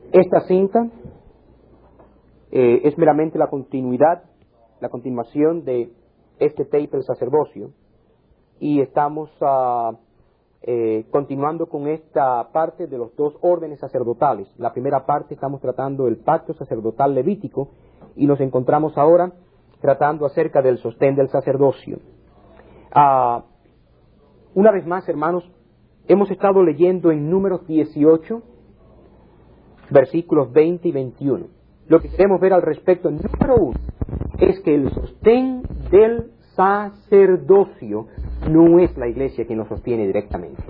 Esta cinta es meramente la continuación de este tape del sacerdocio, y estamos continuando con esta parte de los dos órdenes sacerdotales. La primera parte estamos tratando el pacto sacerdotal levítico, y nos encontramos ahora tratando acerca del sostén del sacerdocio. Una vez más, hermanos, hemos estado leyendo en Números 18, versículos 20 y 21. Lo que queremos ver al respecto, número 1, es que el sostén del sacerdocio no es la iglesia quien lo sostiene directamente.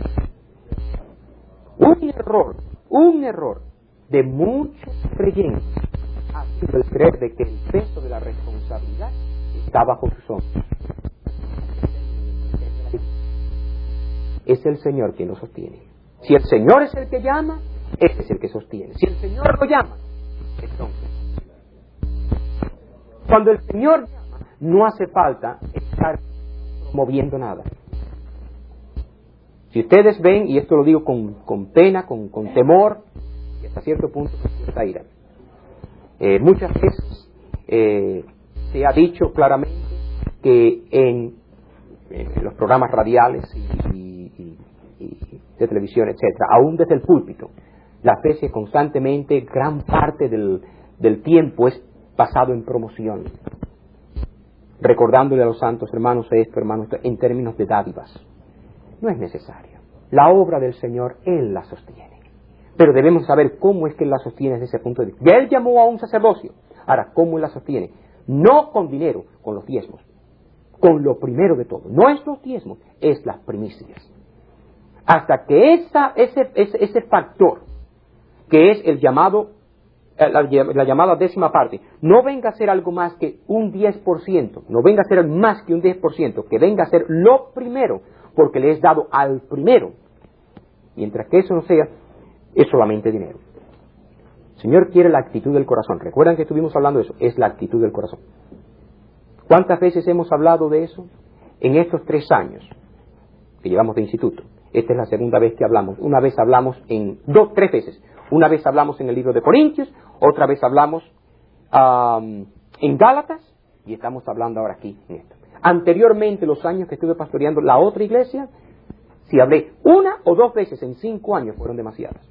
Un error de muchos creyentes ha sido el creer de que el peso de la responsabilidad está bajo sus hombros. Es el Señor quien lo sostiene. Si el Señor es el que llama, ese es el que sostiene. Si el Señor lo llama, entonces, cuando el Señor llama, no hace falta estar moviendo nada. Si ustedes ven, y esto lo digo con pena, con temor, y hasta cierto punto con cierta ira, muchas veces se ha dicho claramente que en los programas radiales y de televisión, etcétera, aún desde el púlpito, la fe constantemente, gran parte del tiempo es basado en promoción, recordándole a los santos hermanos esto, en términos de dádivas. No es necesario. La obra del Señor, Él la sostiene. Pero debemos saber cómo es que Él la sostiene desde ese punto de vista. Ya Él llamó a un sacerdocio. Ahora, ¿cómo Él la sostiene? No con dinero, con los diezmos. Con lo primero de todo. No es los diezmos, es las primicias. Hasta que ese factor, que es el llamado, la llamada décima parte, no venga a ser algo más que un 10%, no venga a ser más que un 10%, que venga a ser lo primero, porque le es dado al primero. Mientras que eso no sea, es solamente dinero. El Señor quiere la actitud del corazón. ¿Recuerdan que estuvimos hablando de eso? Es la actitud del corazón. ¿Cuántas veces hemos hablado de eso? En estos 3 años que llevamos de instituto. Esta es la segunda vez que hablamos. Una vez hablamos 3 veces. Una vez hablamos en el libro de Corintios, otra vez hablamos en Gálatas, y estamos hablando ahora aquí en esto. Anteriormente, los años que estuve pastoreando la otra iglesia, si hablé 1 o 2 veces en 5 años, fueron demasiadas.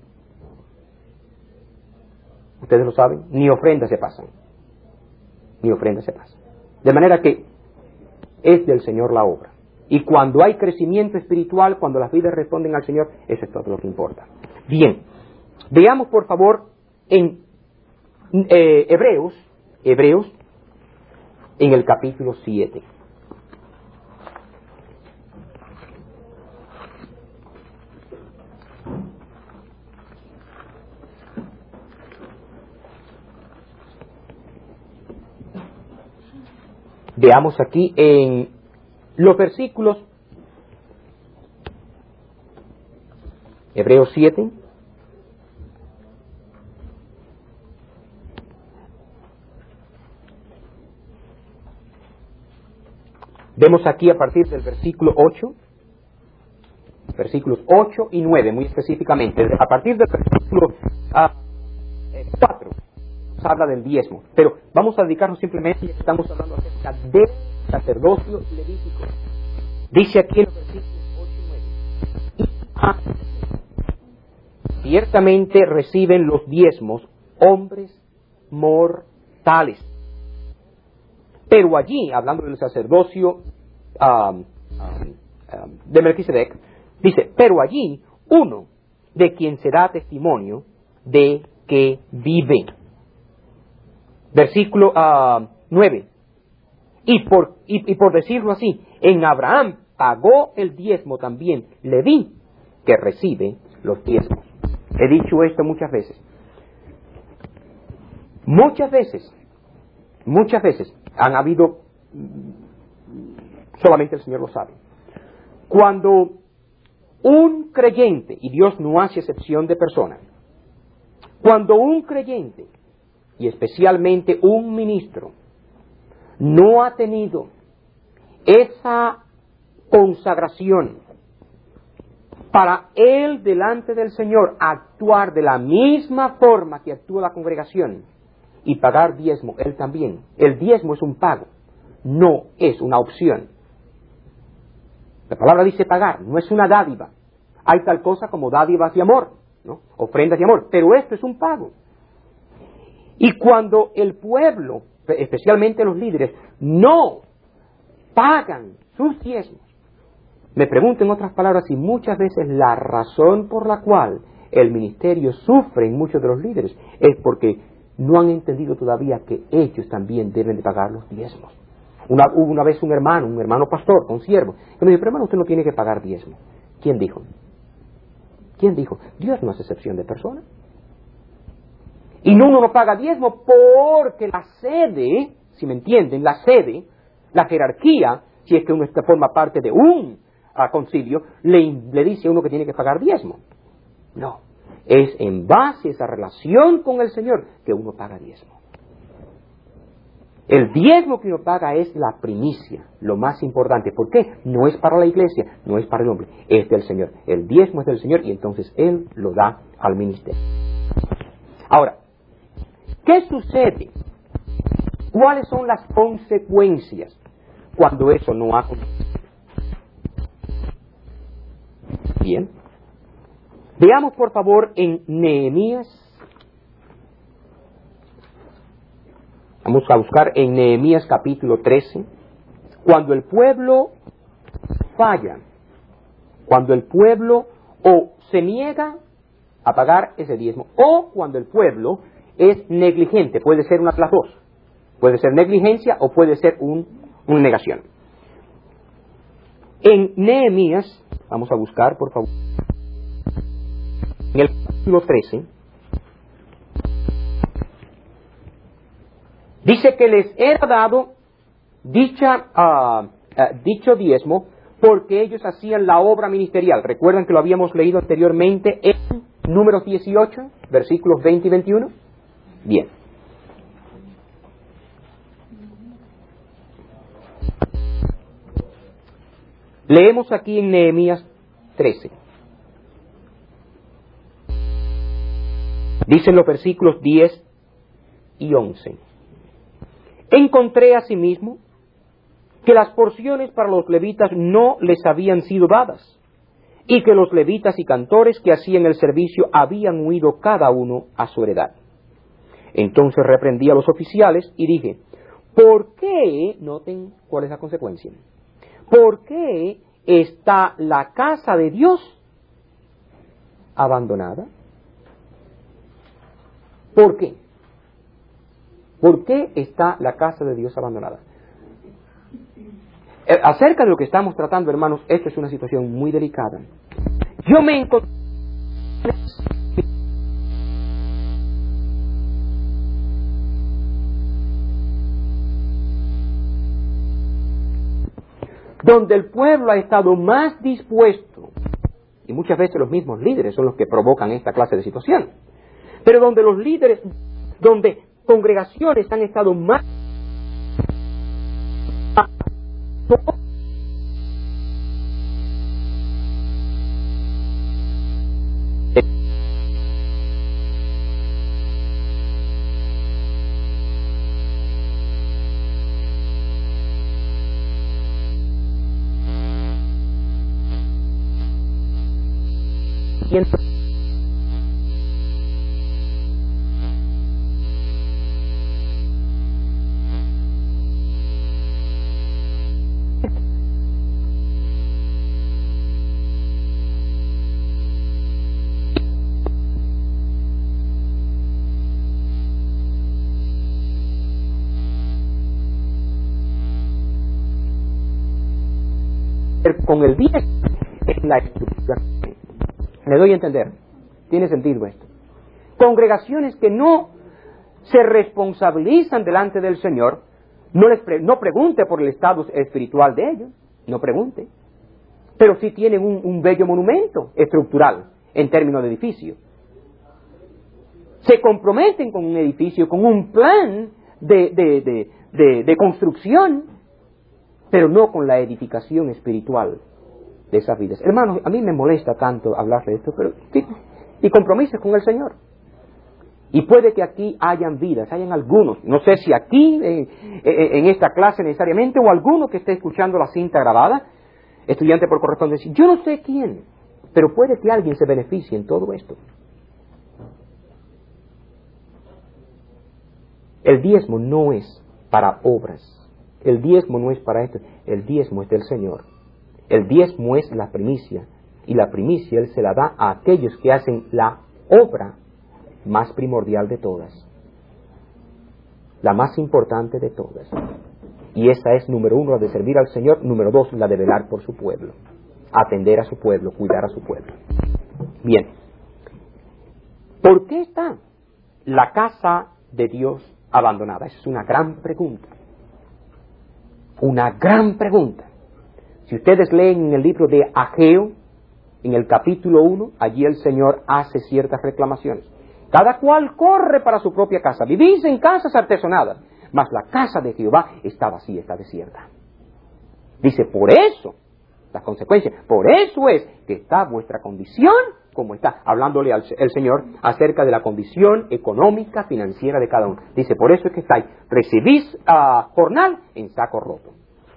Ustedes lo saben, ni ofrendas se pasan. Ni ofrendas se pasan. De manera que es del Señor la obra. Y cuando hay crecimiento espiritual, cuando las vidas responden al Señor, eso es todo lo que importa. Bien, veamos por favor en Hebreos, en el capítulo 7. Veamos aquí en los versículos, Hebreos 7, vemos aquí a partir del versículo 8, versículos 8 y 9, muy específicamente. A partir del versículo 4, nos habla del diezmo. Pero vamos a dedicarnos simplemente, estamos hablando acerca del sacerdocio levítico. Dice aquí en los versículos 8 y 9, ciertamente reciben los diezmos hombres mortales. Pero allí, hablando del sacerdocio de Melquisedec, dice, pero allí uno de quien se da testimonio de que vive. Versículo 9. Y por decirlo así, en Abraham pagó el diezmo también Leví, que recibe los diezmos. He dicho esto muchas veces. Muchas veces han habido, solamente el Señor lo sabe, cuando un creyente, y Dios no hace excepción de personas, cuando un creyente, y especialmente un ministro, no ha tenido esa consagración para él delante del Señor actuar de la misma forma que actúa la congregación y pagar diezmo, él también. El diezmo es un pago, no es una opción. La palabra dice pagar, no es una dádiva. Hay tal cosa como dádivas de amor, ¿no? Ofrendas de amor, pero esto es un pago. Y cuando el pueblo, especialmente los líderes, no pagan sus diezmos, me pregunto en otras palabras si muchas veces la razón por la cual el ministerio sufre en muchos de los líderes es porque no han entendido todavía que ellos también deben de pagar los diezmos. Hubo una vez un hermano pastor, un siervo, que me dijo, pero hermano, usted no tiene que pagar diezmo. ¿Quién dijo? ¿Quién dijo? Dios no hace excepción de personas. Y uno no paga diezmo porque la sede, si me entienden, la sede, la jerarquía, si es que uno forma parte de un concilio, le dice a uno que tiene que pagar diezmo. No, es en base a esa relación con el Señor que uno paga diezmo. El diezmo que uno paga es la primicia, lo más importante. ¿Por qué? No es para la iglesia, no es para el hombre, es del Señor. El diezmo es del Señor y entonces Él lo da al ministerio. Ahora, ¿qué sucede? ¿Cuáles son las consecuencias cuando eso no ha acontecido? Bien. Veamos por favor en Nehemías. Vamos a buscar en Nehemías capítulo 13. Cuando el pueblo falla, cuando el pueblo o se niega a pagar ese diezmo, o cuando el pueblo es negligente, puede ser una de las dos. Puede ser negligencia o puede ser una negación. En Nehemías, vamos a buscar, por favor, en el capítulo 13, dice que les era dado dicho diezmo porque ellos hacían la obra ministerial. ¿Recuerdan que lo habíamos leído anteriormente en Números 18, versículos 20 y 21? Bien. Leemos aquí en Nehemías 13. Dicen los versículos 10 y 11. Encontré asimismo que las porciones para los levitas no les habían sido dadas, y que los levitas y cantores que hacían el servicio habían huido cada uno a su heredad. Entonces reprendí a los oficiales y dije, ¿por qué? Noten cuál es la consecuencia. ¿Por qué está la casa de Dios abandonada? ¿Por qué? ¿Por qué está la casa de Dios abandonada? Acerca de lo que estamos tratando, hermanos, esto es una situación muy delicada. Yo me encontré donde el pueblo ha estado más dispuesto, y muchas veces los mismos líderes son los que provocan esta clase de situación, pero donde los líderes, donde congregaciones han estado más con el bien en la estructura. Le doy a entender. Tiene sentido esto. Congregaciones que no se responsabilizan delante del Señor, no pregunte por el estado espiritual de ellos, no pregunte, pero sí tienen un bello monumento estructural en términos de edificio. Se comprometen con un edificio, con un plan de construcción, pero no con la edificación espiritual. de esas vidas. Hermanos, a mí me molesta tanto hablar de esto, pero sí, y compromisos con el Señor. Y puede que aquí hayan vidas, hayan algunos, no sé si aquí, en esta clase necesariamente, o alguno que esté escuchando la cinta grabada, estudiante por correspondencia, yo no sé quién, pero puede que alguien se beneficie en todo esto. El diezmo no es para obras, el diezmo no es para esto, el diezmo es del Señor. El diezmo es la primicia, y la primicia Él se la da a aquellos que hacen la obra más primordial de todas, la más importante de todas. Y esa es, número 1, la de servir al Señor, número 2, la de velar por su pueblo, atender a su pueblo, cuidar a su pueblo. Bien, ¿por qué está la casa de Dios abandonada? Esa es una gran pregunta. Una gran pregunta. Si ustedes leen en el libro de Ageo, en el capítulo 1, allí el Señor hace ciertas reclamaciones. Cada cual corre para su propia casa. Vivís en casas artesonadas, mas la casa de Jehová está vacía, está desierta. Dice, por eso, las consecuencias, por eso es que está vuestra condición como está, hablándole el Señor acerca de la condición económica, financiera de cada uno. Dice, por eso es que estáis, recibís jornal en saco roto.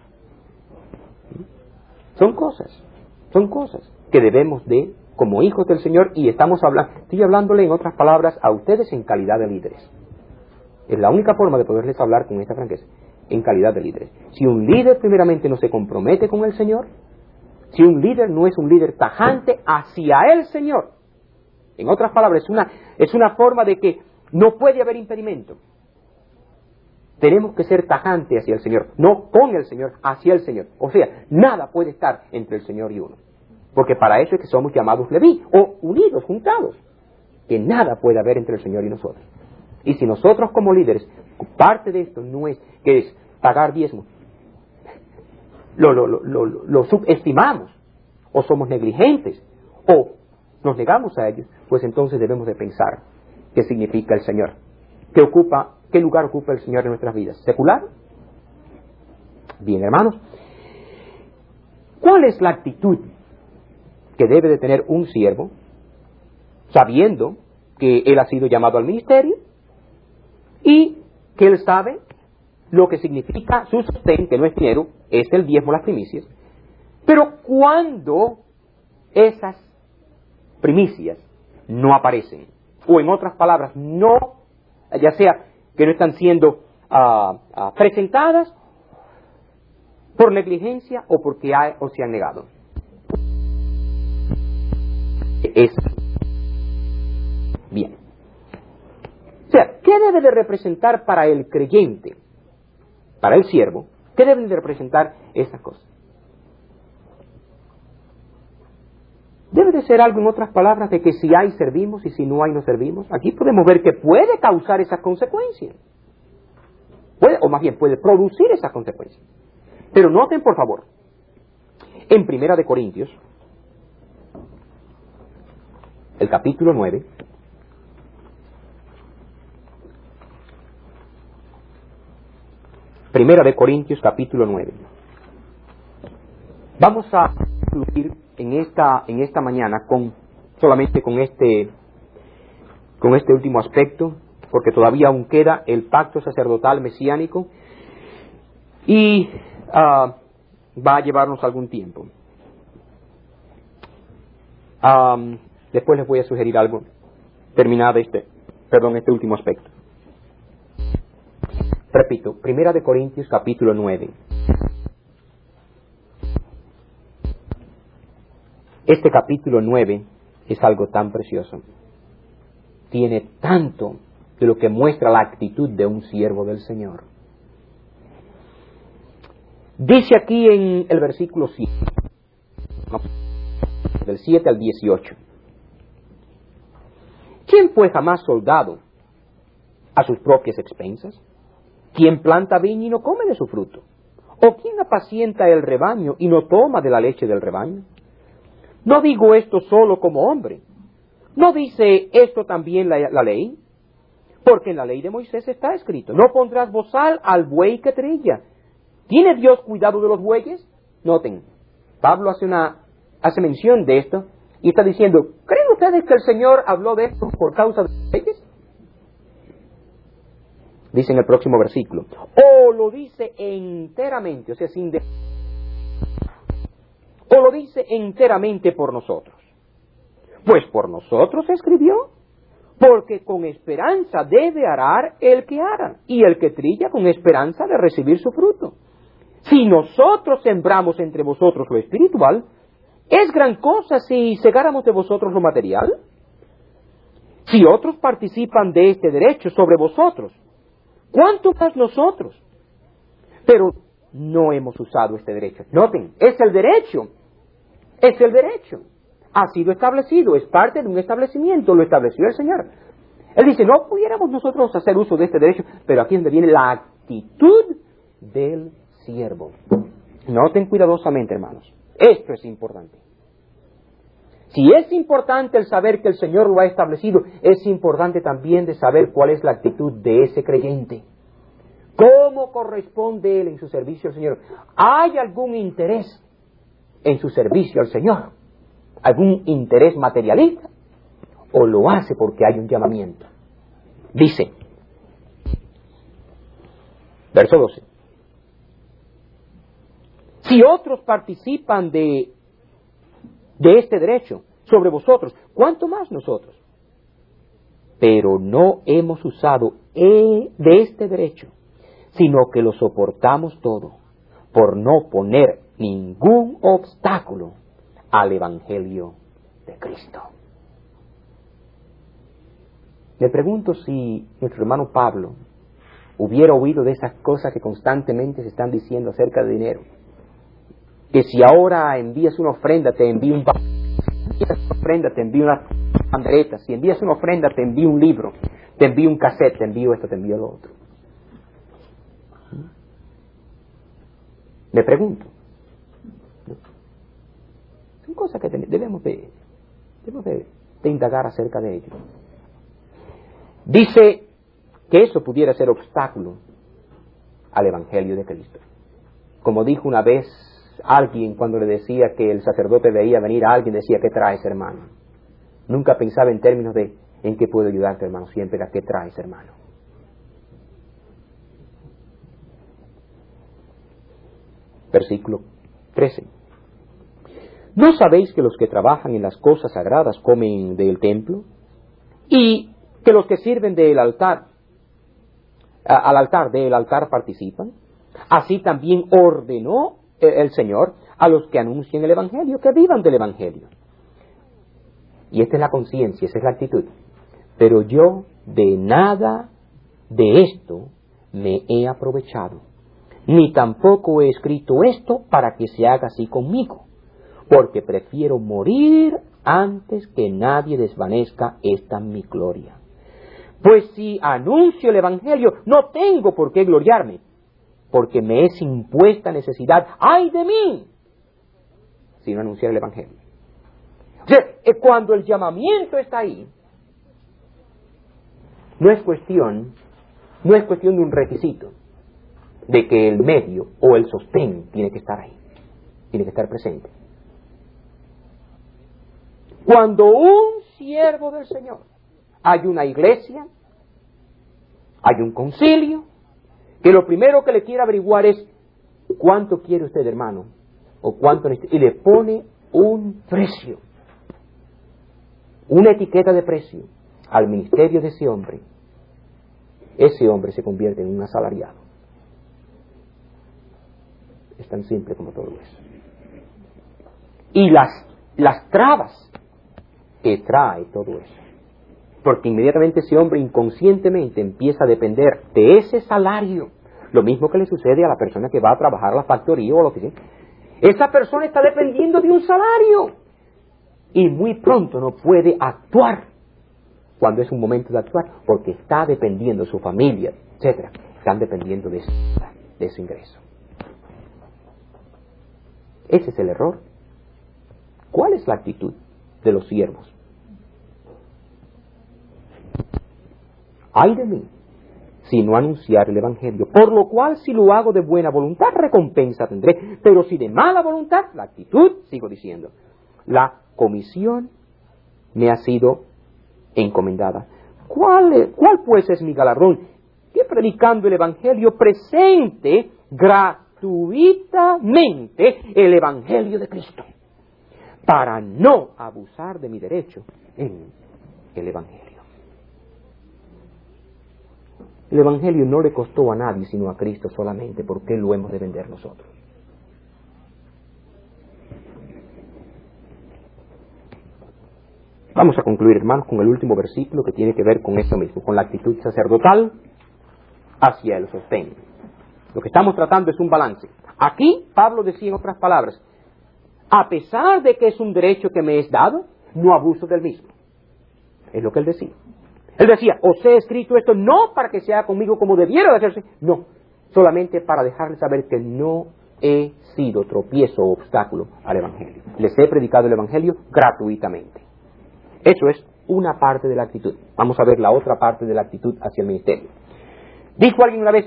Son cosas que debemos de, como hijos del Señor, y estoy hablándole en otras palabras a ustedes en calidad de líderes. Es la única forma de poderles hablar con esta franqueza, en calidad de líderes. Si un líder primeramente no se compromete con el Señor, si un líder no es un líder tajante hacia el Señor, en otras palabras, es una forma de que no puede haber impedimento. Tenemos que ser tajantes hacia el Señor, no con el Señor, hacia el Señor. O sea, nada puede estar entre el Señor y uno. Porque para eso es que somos llamados Leví, o unidos, juntados. Que nada puede haber entre el Señor y nosotros. Y si nosotros como líderes, parte de esto no es, que es pagar diezmo, lo subestimamos, o somos negligentes, o nos negamos a ellos, pues entonces debemos de pensar qué significa el Señor. ¿Qué lugar ocupa el Señor en nuestras vidas? ¿Secular? Bien, hermanos. ¿Cuál es la actitud que debe de tener un siervo, sabiendo que él ha sido llamado al ministerio y que él sabe lo que significa su sostén, que no es dinero, es el diezmo, las primicias? Pero cuando esas primicias no aparecen, o en otras palabras, no, ya sea que no están siendo presentadas por negligencia o porque se han negado. Bien. O sea, ¿qué debe de representar para el creyente, para el siervo? ¿Qué deben de representar esas cosas? Debe de ser algo, en otras palabras, de que si hay, servimos, y si no hay, no servimos. Aquí podemos ver que puede causar esas consecuencias. O más bien, puede producir esas consecuencias. Pero noten, por favor, en 1 de Corintios, el capítulo 9, Primera de Corintios, capítulo 9. Vamos a concluir en esta mañana solamente con este último aspecto, porque todavía aún queda el pacto sacerdotal mesiánico y va a llevarnos algún tiempo. Después les voy a sugerir algo terminado este último aspecto. Repito, 1 de Corintios capítulo 9. Este capítulo 9 es algo tan precioso. Tiene tanto de lo que muestra la actitud de un siervo del Señor. Dice aquí en el versículo 7, del 7 al 18. ¿Quién fue jamás soldado a sus propias expensas? ¿Quién planta viña y no come de su fruto? ¿O quién apacienta el rebaño y no toma de la leche del rebaño? No digo esto solo como hombre. ¿No dice esto también la ley? Porque en la ley de Moisés está escrito, no pondrás bozal al buey que trilla. ¿Tiene Dios cuidado de los bueyes? Noten, Pablo hace una hace mención de esto y está diciendo, ¿creen ustedes que el Señor habló de esto por causa de los reyes? Dice en el próximo versículo, o lo dice enteramente, o sea, o lo dice enteramente por nosotros. Pues por nosotros escribió, porque con esperanza debe arar el que ara, y el que trilla con esperanza de recibir su fruto. Si nosotros sembramos entre vosotros lo espiritual, ¿es gran cosa si segáramos de vosotros lo material? Si otros participan de este derecho sobre vosotros, ¿cuánto más nosotros? Pero no hemos usado este derecho. Noten, es el derecho. Es el derecho. Ha sido establecido, es parte de un establecimiento, lo estableció el Señor. Él dice, no pudiéramos nosotros hacer uso de este derecho, pero aquí es donde viene la actitud del siervo. Noten cuidadosamente, hermanos. Esto es importante. Si es importante el saber que el Señor lo ha establecido, es importante también de saber cuál es la actitud de ese creyente. ¿Cómo corresponde él en su servicio al Señor? ¿Hay algún interés en su servicio al Señor? ¿Algún interés materialista? ¿O lo hace porque hay un llamamiento? Dice, verso 12, si otros participan de este derecho sobre vosotros, ¿cuánto más nosotros? Pero no hemos usado de este derecho, sino que lo soportamos todo, por no poner ningún obstáculo al Evangelio de Cristo. Me pregunto si nuestro hermano Pablo hubiera oído de esas cosas que constantemente se están diciendo acerca de dinero. Que si ahora envías una ofrenda, te envío un ofrenda, te envío unas banderetas. Si envías una ofrenda, te envío un libro, te envío un cassette, te envío esto, te envío lo otro. Me pregunto. Son cosas que debemos de indagar acerca de ello. Dice que eso pudiera ser obstáculo al Evangelio de Cristo. Como dijo una vez alguien cuando le decía que el sacerdote veía venir a alguien, decía, ¿qué traes, hermano? Nunca pensaba en términos de ¿en qué puedo ayudarte, hermano? Siempre era ¿qué traes, hermano? Versículo 13. ¿No sabéis que los que trabajan en las cosas sagradas comen del templo? Y que los que sirven del altar, del altar participan. Así también ordenó el Señor a los que anuncian el Evangelio, que vivan del Evangelio. Y esta es la conciencia, esa es la actitud. Pero yo de nada de esto me he aprovechado, ni tampoco he escrito esto para que se haga así conmigo, porque prefiero morir antes que nadie desvanezca esta mi gloria. Pues si anuncio el Evangelio, no tengo por qué gloriarme, porque me es impuesta necesidad. ¡Ay de mí! Si no anunciar el Evangelio. O sea, cuando el llamamiento está ahí, no es cuestión de un requisito de que el medio o el sostén tiene que estar ahí, tiene que estar presente. Cuando un siervo del Señor, hay una iglesia, hay un concilio, que lo primero que le quiere averiguar es cuánto quiere usted, hermano, o cuánto necesita, y le pone un precio, una etiqueta de precio al ministerio de ese hombre. Ese hombre se convierte en un asalariado. Es tan simple como todo eso. Y las trabas que trae todo eso, porque inmediatamente ese hombre inconscientemente empieza a depender de ese salario, lo mismo que le sucede a la persona que va a trabajar a la factoría o lo que sea. Esa persona está dependiendo de un salario y muy pronto no puede actuar cuando es un momento de actuar, porque está dependiendo su familia, etcétera, están dependiendo de ese ingreso. Ese es el error. ¿Cuál es la actitud de los siervos? ¡Ay de mí! Si no anunciar el Evangelio, por lo cual si lo hago de buena voluntad, recompensa tendré, pero si de mala voluntad, la actitud, sigo diciendo, la comisión me ha sido encomendada. ¿Cuál pues es mi galardón? Que predicando el Evangelio presente gratuitamente el Evangelio de Cristo, para no abusar de mi derecho en el Evangelio. El Evangelio no le costó a nadie sino a Cristo solamente, porque lo hemos de vender nosotros. Vamos a concluir, hermanos, con el último versículo que tiene que ver con eso mismo, con la actitud sacerdotal hacia el sostén. Lo que estamos tratando es un balance. Aquí Pablo decía en otras palabras, a pesar de que es un derecho que me es dado, no abuso del mismo. Es lo que él decía. Él decía, os he escrito esto no para que se haga conmigo como debiera de hacerse, no, solamente para dejarles saber que no he sido tropiezo o obstáculo al Evangelio. Les he predicado el Evangelio gratuitamente. Eso es una parte de la actitud. Vamos a ver la otra parte de la actitud hacia el ministerio. Dijo alguien una vez,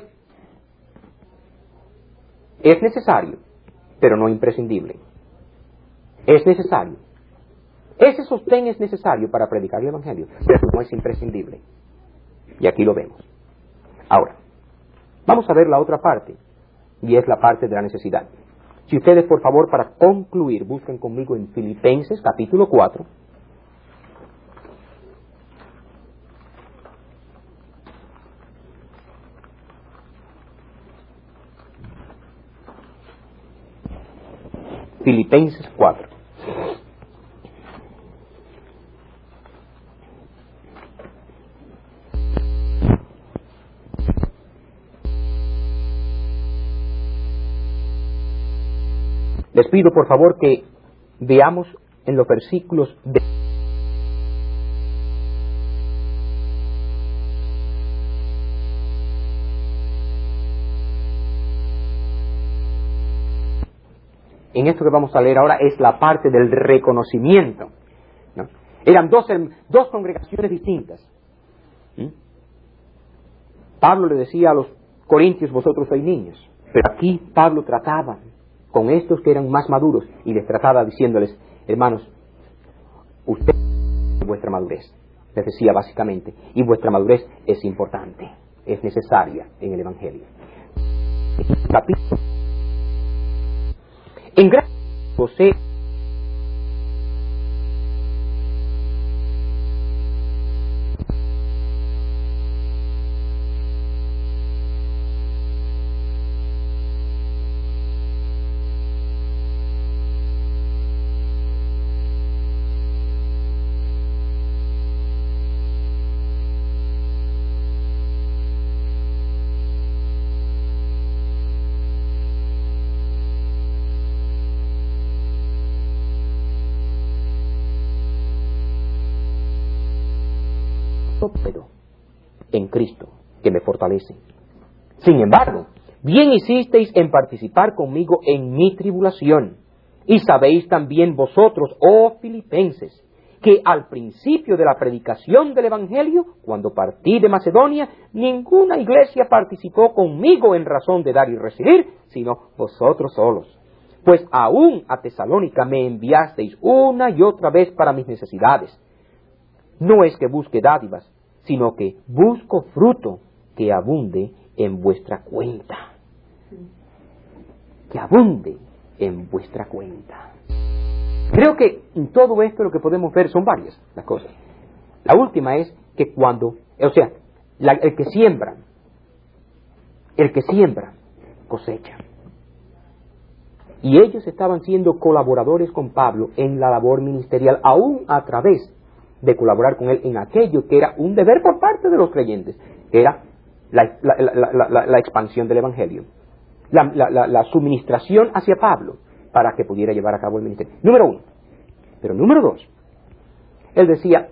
es necesario, pero no imprescindible. Es necesario. Ese sostén es necesario para predicar el Evangelio, pero no es imprescindible. Y aquí lo vemos. Ahora, vamos a ver la otra parte, y es la parte de la necesidad. Si ustedes, por favor, para concluir, busquen conmigo en Filipenses, capítulo 4. Filipenses 4. Les pido por favor que veamos en los versículos de... En esto que vamos a leer ahora es la parte del reconocimiento, ¿no? Eran dos congregaciones distintas. Pablo le decía a los corintios, vosotros sois niños. Pero aquí Pablo trataba con estos que eran más maduros y les trataba diciéndoles, hermanos, ustedes vuestra madurez, les decía básicamente, y vuestra madurez es importante, es necesaria en el Evangelio. Capítulo. En gran José pero en Cristo, que me fortalece. Sin embargo, bien hicisteis en participar conmigo en mi tribulación. Y sabéis también vosotros, oh filipenses, que al principio de la predicación del Evangelio, cuando partí de Macedonia, ninguna iglesia participó conmigo en razón de dar y recibir, sino vosotros solos. Pues aún a Tesalónica me enviasteis una y otra vez para mis necesidades. No es que busque dádivas, sino que busco fruto que abunde en vuestra cuenta. Que abunde en vuestra cuenta. Creo que en todo esto lo que podemos ver son varias las cosas. La última es que cuando, el que siembra cosecha. Y ellos estaban siendo colaboradores con Pablo en la labor ministerial, aún a través de colaborar con él en aquello que era un deber por parte de los creyentes, que era la expansión del Evangelio, la suministración hacia Pablo para que pudiera llevar a cabo el ministerio. Número 1. Pero número 2, él decía,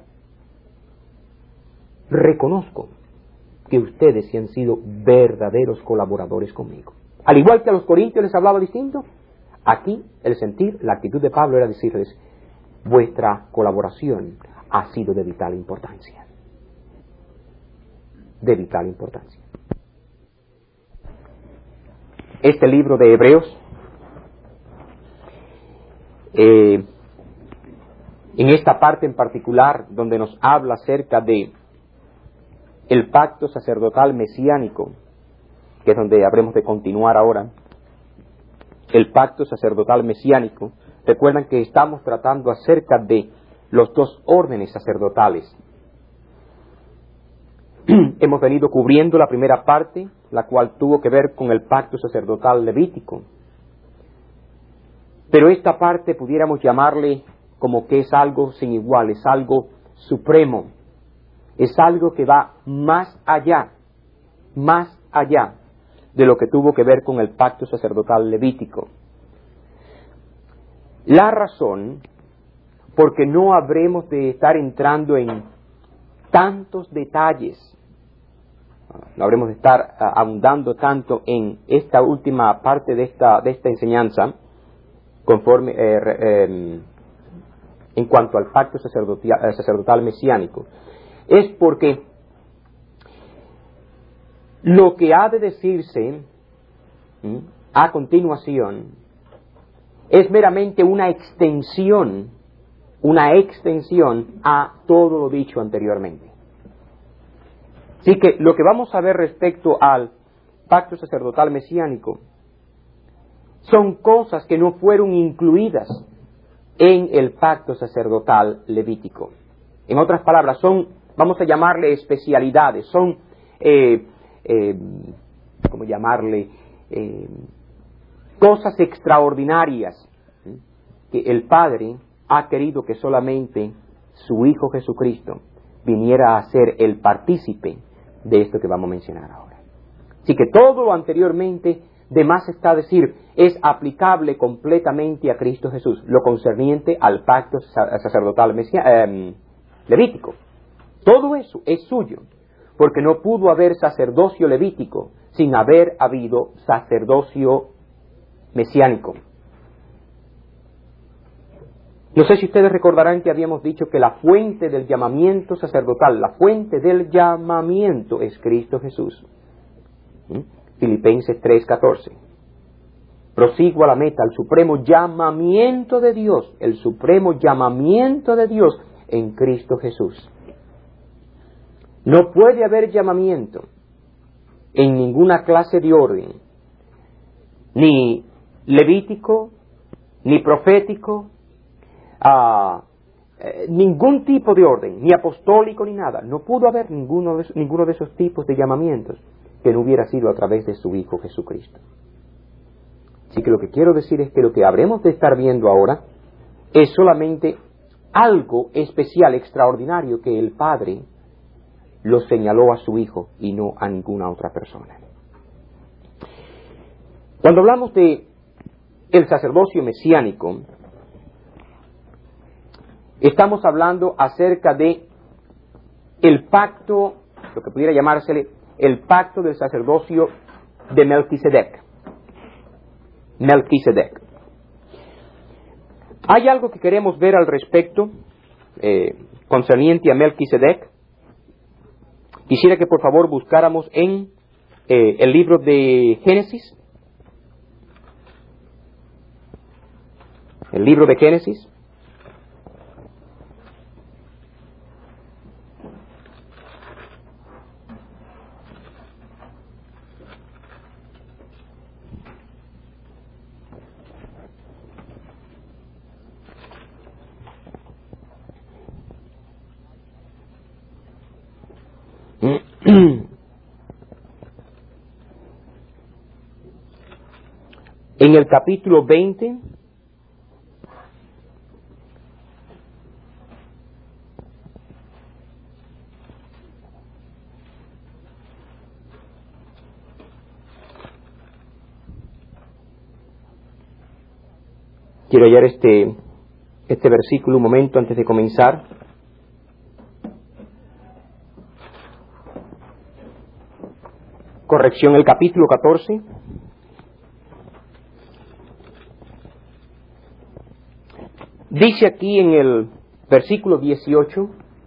reconozco que ustedes sí han sido verdaderos colaboradores conmigo. Al igual que a los corintios les hablaba distinto, aquí el sentir, la actitud de Pablo era decirles, vuestra colaboración ha sido de vital importancia. De vital importancia. Este libro de Hebreos en esta parte en particular donde nos habla acerca de el pacto sacerdotal mesiánico, que es donde habremos de continuar ahora, el pacto sacerdotal mesiánico. Recuerdan que estamos tratando acerca de los dos órdenes sacerdotales. Hemos venido cubriendo la primera parte, la cual tuvo que ver con el pacto sacerdotal levítico. Pero esta parte pudiéramos llamarle como que es algo sin igual, es algo supremo, es algo que va más allá de lo que tuvo que ver con el pacto sacerdotal levítico. La razón, porque no habremos de estar entrando en tantos detalles, no habremos de estar ahondando tanto en esta última parte de esta enseñanza, conforme en cuanto al pacto sacerdotal mesiánico, es porque lo que ha de decirse a continuación es meramente una extensión a todo lo dicho anteriormente. Así que lo que vamos a ver respecto al pacto sacerdotal mesiánico son cosas que no fueron incluidas en el pacto sacerdotal levítico. En otras palabras, son, vamos a llamarle especialidades, son, ¿cómo llamarle? Cosas extraordinarias que el Padre ha querido que solamente su Hijo Jesucristo viniera a ser el partícipe de esto que vamos a mencionar ahora. Así que todo lo anteriormente, de más está decir, es aplicable completamente a Cristo Jesús, lo concerniente al pacto sacerdotal levítico. Todo eso es suyo, porque no pudo haber sacerdocio levítico sin haber habido sacerdocio mesiánico. No sé si ustedes recordarán que habíamos dicho que la fuente del llamamiento sacerdotal, la fuente del llamamiento es Cristo Jesús. Filipenses 3:14. Prosigo a la meta, al supremo llamamiento de Dios, el supremo llamamiento de Dios en Cristo Jesús. No puede haber llamamiento en ninguna clase de orden, ni levítico, ni profético, ningún tipo de orden, ni apostólico ni nada. No pudo haber ninguno de esos tipos de llamamientos que no hubiera sido a través de su Hijo Jesucristo. Así que lo que quiero decir es que lo que habremos de estar viendo ahora es solamente algo especial, extraordinario, que el Padre lo señaló a su Hijo y no a ninguna otra persona. Cuando hablamos de el sacerdocio mesiánico, estamos hablando acerca de el pacto, lo que pudiera llamársele el pacto del sacerdocio de Melquisedec. Hay algo que queremos ver al respecto concerniente a Melquisedec. Quisiera que por favor buscáramos en el libro de Génesis. El libro de Génesis. En el capítulo 20, quiero hallar este versículo un momento antes de comenzar. Corrección, el capítulo 14. Dice aquí en el versículo 18,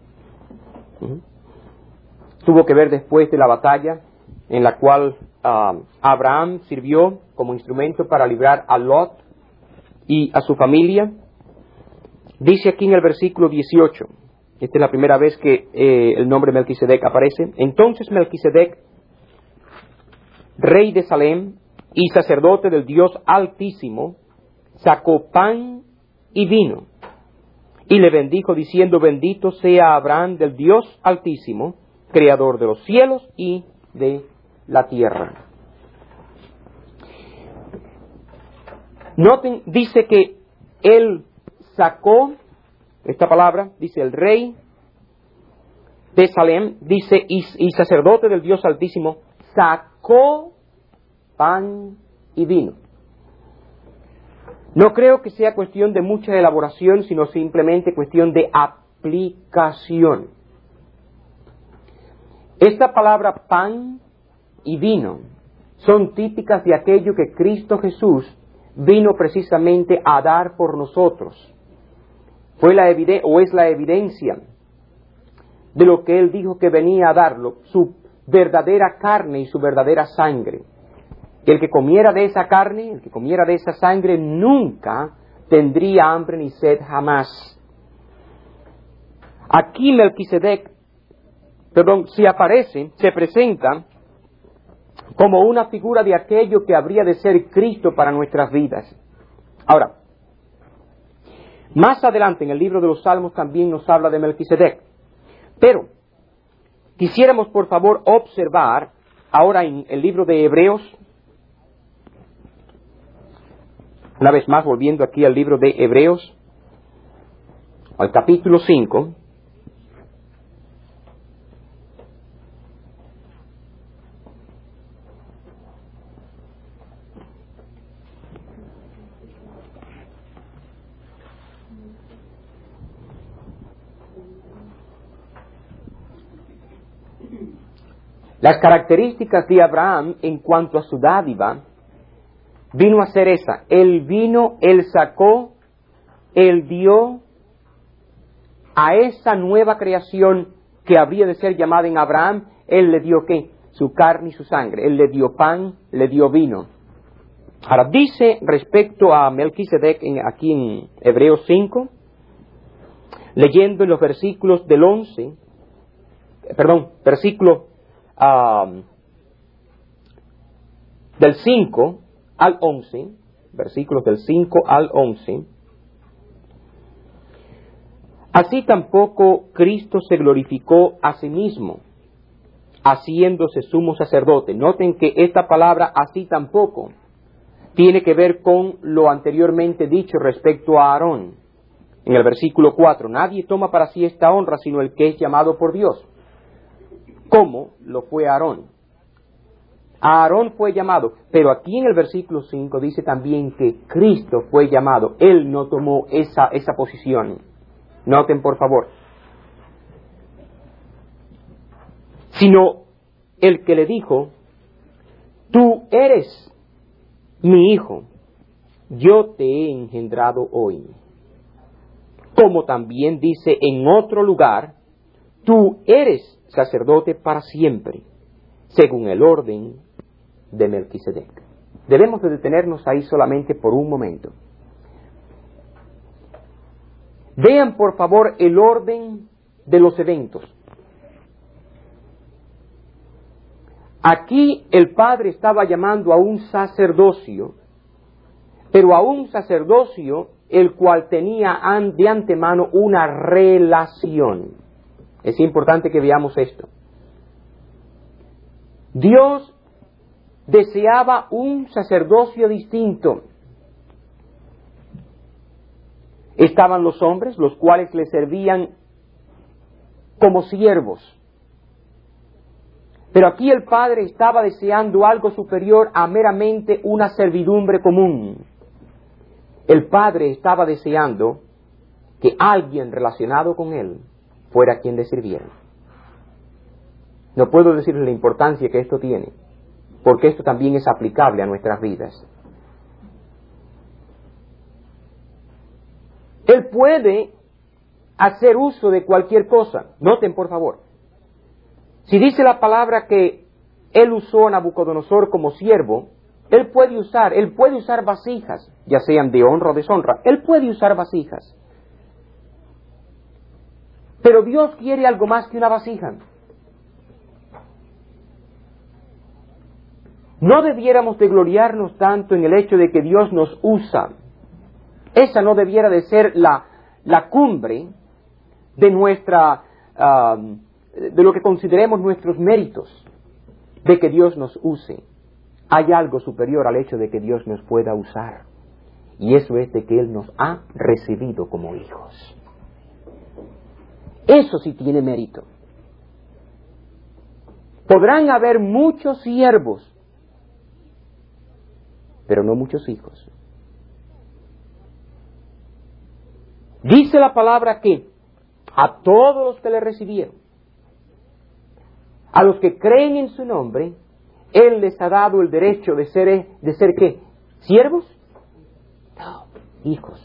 tuvo que ver después de la batalla en la cual Abraham sirvió como instrumento para librar a Lot y a su familia. Dice aquí en el versículo 18, esta es la primera vez que el nombre Melquisedec aparece. Entonces Melquisedec, rey de Salem y sacerdote del Dios Altísimo, sacó pan y vino, y le bendijo diciendo: bendito sea Abraham del Dios Altísimo, creador de los cielos y de la tierra. Noten, dice que él sacó, esta palabra, dice el rey de Salem, dice, y sacerdote del Dios Altísimo, sacó pan y vino. No creo que sea cuestión de mucha elaboración, sino simplemente cuestión de aplicación. Esta palabra pan y vino son típicas de aquello que Cristo Jesús vino precisamente a dar por nosotros. Fue es la evidencia de lo que Él dijo que venía a darlo, su verdadera carne y su verdadera sangre. El que comiera de esa carne, el que comiera de esa sangre, nunca tendría hambre ni sed jamás. Aquí Melquisedec, se presenta como una figura de aquello que habría de ser Cristo para nuestras vidas. Ahora, más adelante en el libro de los Salmos también nos habla de Melquisedec. Pero quisiéramos por favor observar ahora en el libro de Hebreos, una vez más volviendo aquí al libro de Hebreos, al capítulo 5, las características de Abraham en cuanto a su dádiva vino a ser esa. Él vino, él sacó, él dio a esa nueva creación que habría de ser llamada en Abraham, él le dio ¿qué? Su carne y su sangre. Él le dio pan, le dio vino. Ahora dice respecto a Melquisedec aquí en Hebreos 5, leyendo en los versículos del 11, del 5 al 11, versículos del 5 al 11, así tampoco Cristo se glorificó a sí mismo, haciéndose sumo sacerdote. Noten que esta palabra así tampoco tiene que ver con lo anteriormente dicho respecto a Aarón. En el versículo 4, nadie toma para sí esta honra sino el que es llamado por Dios. ¿Cómo lo fue Aarón? Aarón fue llamado, pero aquí en el versículo 5 dice también que Cristo fue llamado. Él no tomó esa posición. Noten por favor. Sino el que le dijo: tú eres mi hijo, yo te he engendrado hoy. Como también dice en otro lugar: tú eres sacerdote para siempre, según el orden de Melquisedec. Debemos de detenernos ahí solamente por un momento. Vean por favor el orden de los eventos. Aquí el Padre estaba llamando a un sacerdocio, pero a un sacerdocio el cual tenía de antemano una relación. Es importante que veamos esto. Dios deseaba un sacerdocio distinto. Estaban los hombres, los cuales le servían como siervos. Pero aquí el Padre estaba deseando algo superior a meramente una servidumbre común. El Padre estaba deseando que alguien relacionado con Él fuera quien le sirviera. No puedo decirles la importancia que esto tiene, porque esto también es aplicable a nuestras vidas. Él puede hacer uso de cualquier cosa. Noten, por favor. Si dice la palabra que Él usó a Nabucodonosor como siervo, Él puede usar vasijas, ya sean de honra o deshonra. Él puede usar vasijas. Pero Dios quiere algo más que una vasija. No debiéramos de gloriarnos tanto en el hecho de que Dios nos usa. Esa no debiera de ser la cumbre de de lo que consideremos nuestros méritos, de que Dios nos use. Hay algo superior al hecho de que Dios nos pueda usar, y eso es de que Él nos ha recibido como hijos. Eso sí tiene mérito. Podrán haber muchos siervos, pero no muchos hijos. Dice la palabra que a todos los que le recibieron, a los que creen en su nombre, Él les ha dado el derecho de ser ¿qué? ¿Siervos? No, hijos.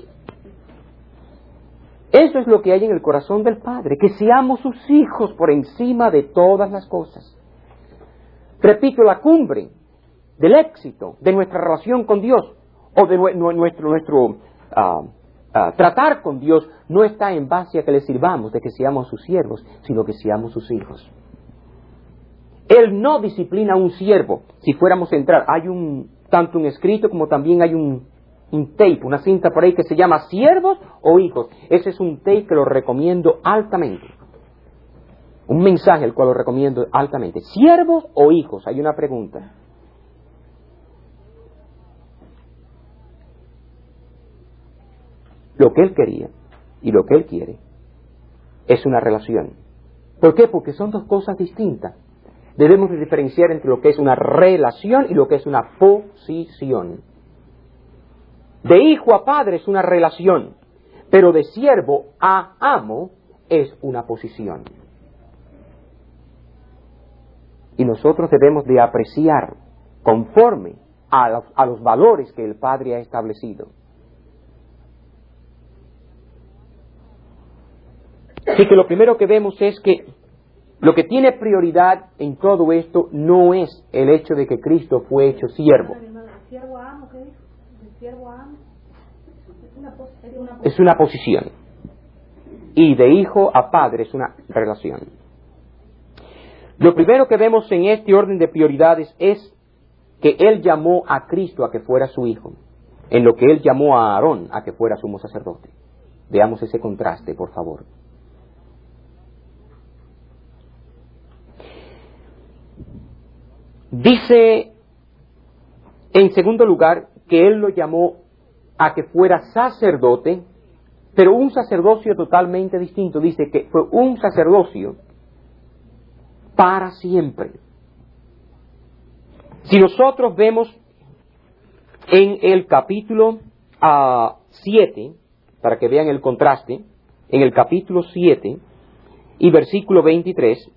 Eso es lo que hay en el corazón del Padre, que seamos sus hijos por encima de todas las cosas. Repito, la cumbre del éxito de nuestra relación con Dios, o de nuestro tratar con Dios, no está en base a que le sirvamos, de que seamos sus siervos, sino que seamos sus hijos. Él no disciplina a un siervo. Si fuéramos a entrar, hay tanto un escrito como también hay un tape, una cinta por ahí que se llama Siervos o Hijos. Ese es un tape que lo recomiendo altamente. Un mensaje el cual lo recomiendo altamente. ¿Siervos o hijos? Hay una pregunta. Lo que Él quería y lo que Él quiere es una relación. ¿Por qué? Porque son dos cosas distintas. Debemos diferenciar entre lo que es una relación y lo que es una posición. De hijo a padre es una relación, pero de siervo a amo es una posición. Y nosotros debemos de apreciar conforme a los valores que el Padre ha establecido. Así que lo primero que vemos es que lo que tiene prioridad en todo esto no es el hecho de que Cristo fue hecho siervo. Es una posición. Y de hijo a padre es una relación. Lo primero que vemos en este orden de prioridades es que Él llamó a Cristo a que fuera su hijo, en lo que Él llamó a Aarón a que fuera sumo sacerdote. Veamos ese contraste, por favor. Dice, en segundo lugar, que Él lo llamó a que fuera sacerdote, pero un sacerdocio totalmente distinto. Dice que fue un sacerdocio para siempre. Si nosotros vemos en el capítulo 7, para que vean el contraste, en el capítulo 7 y versículo 23,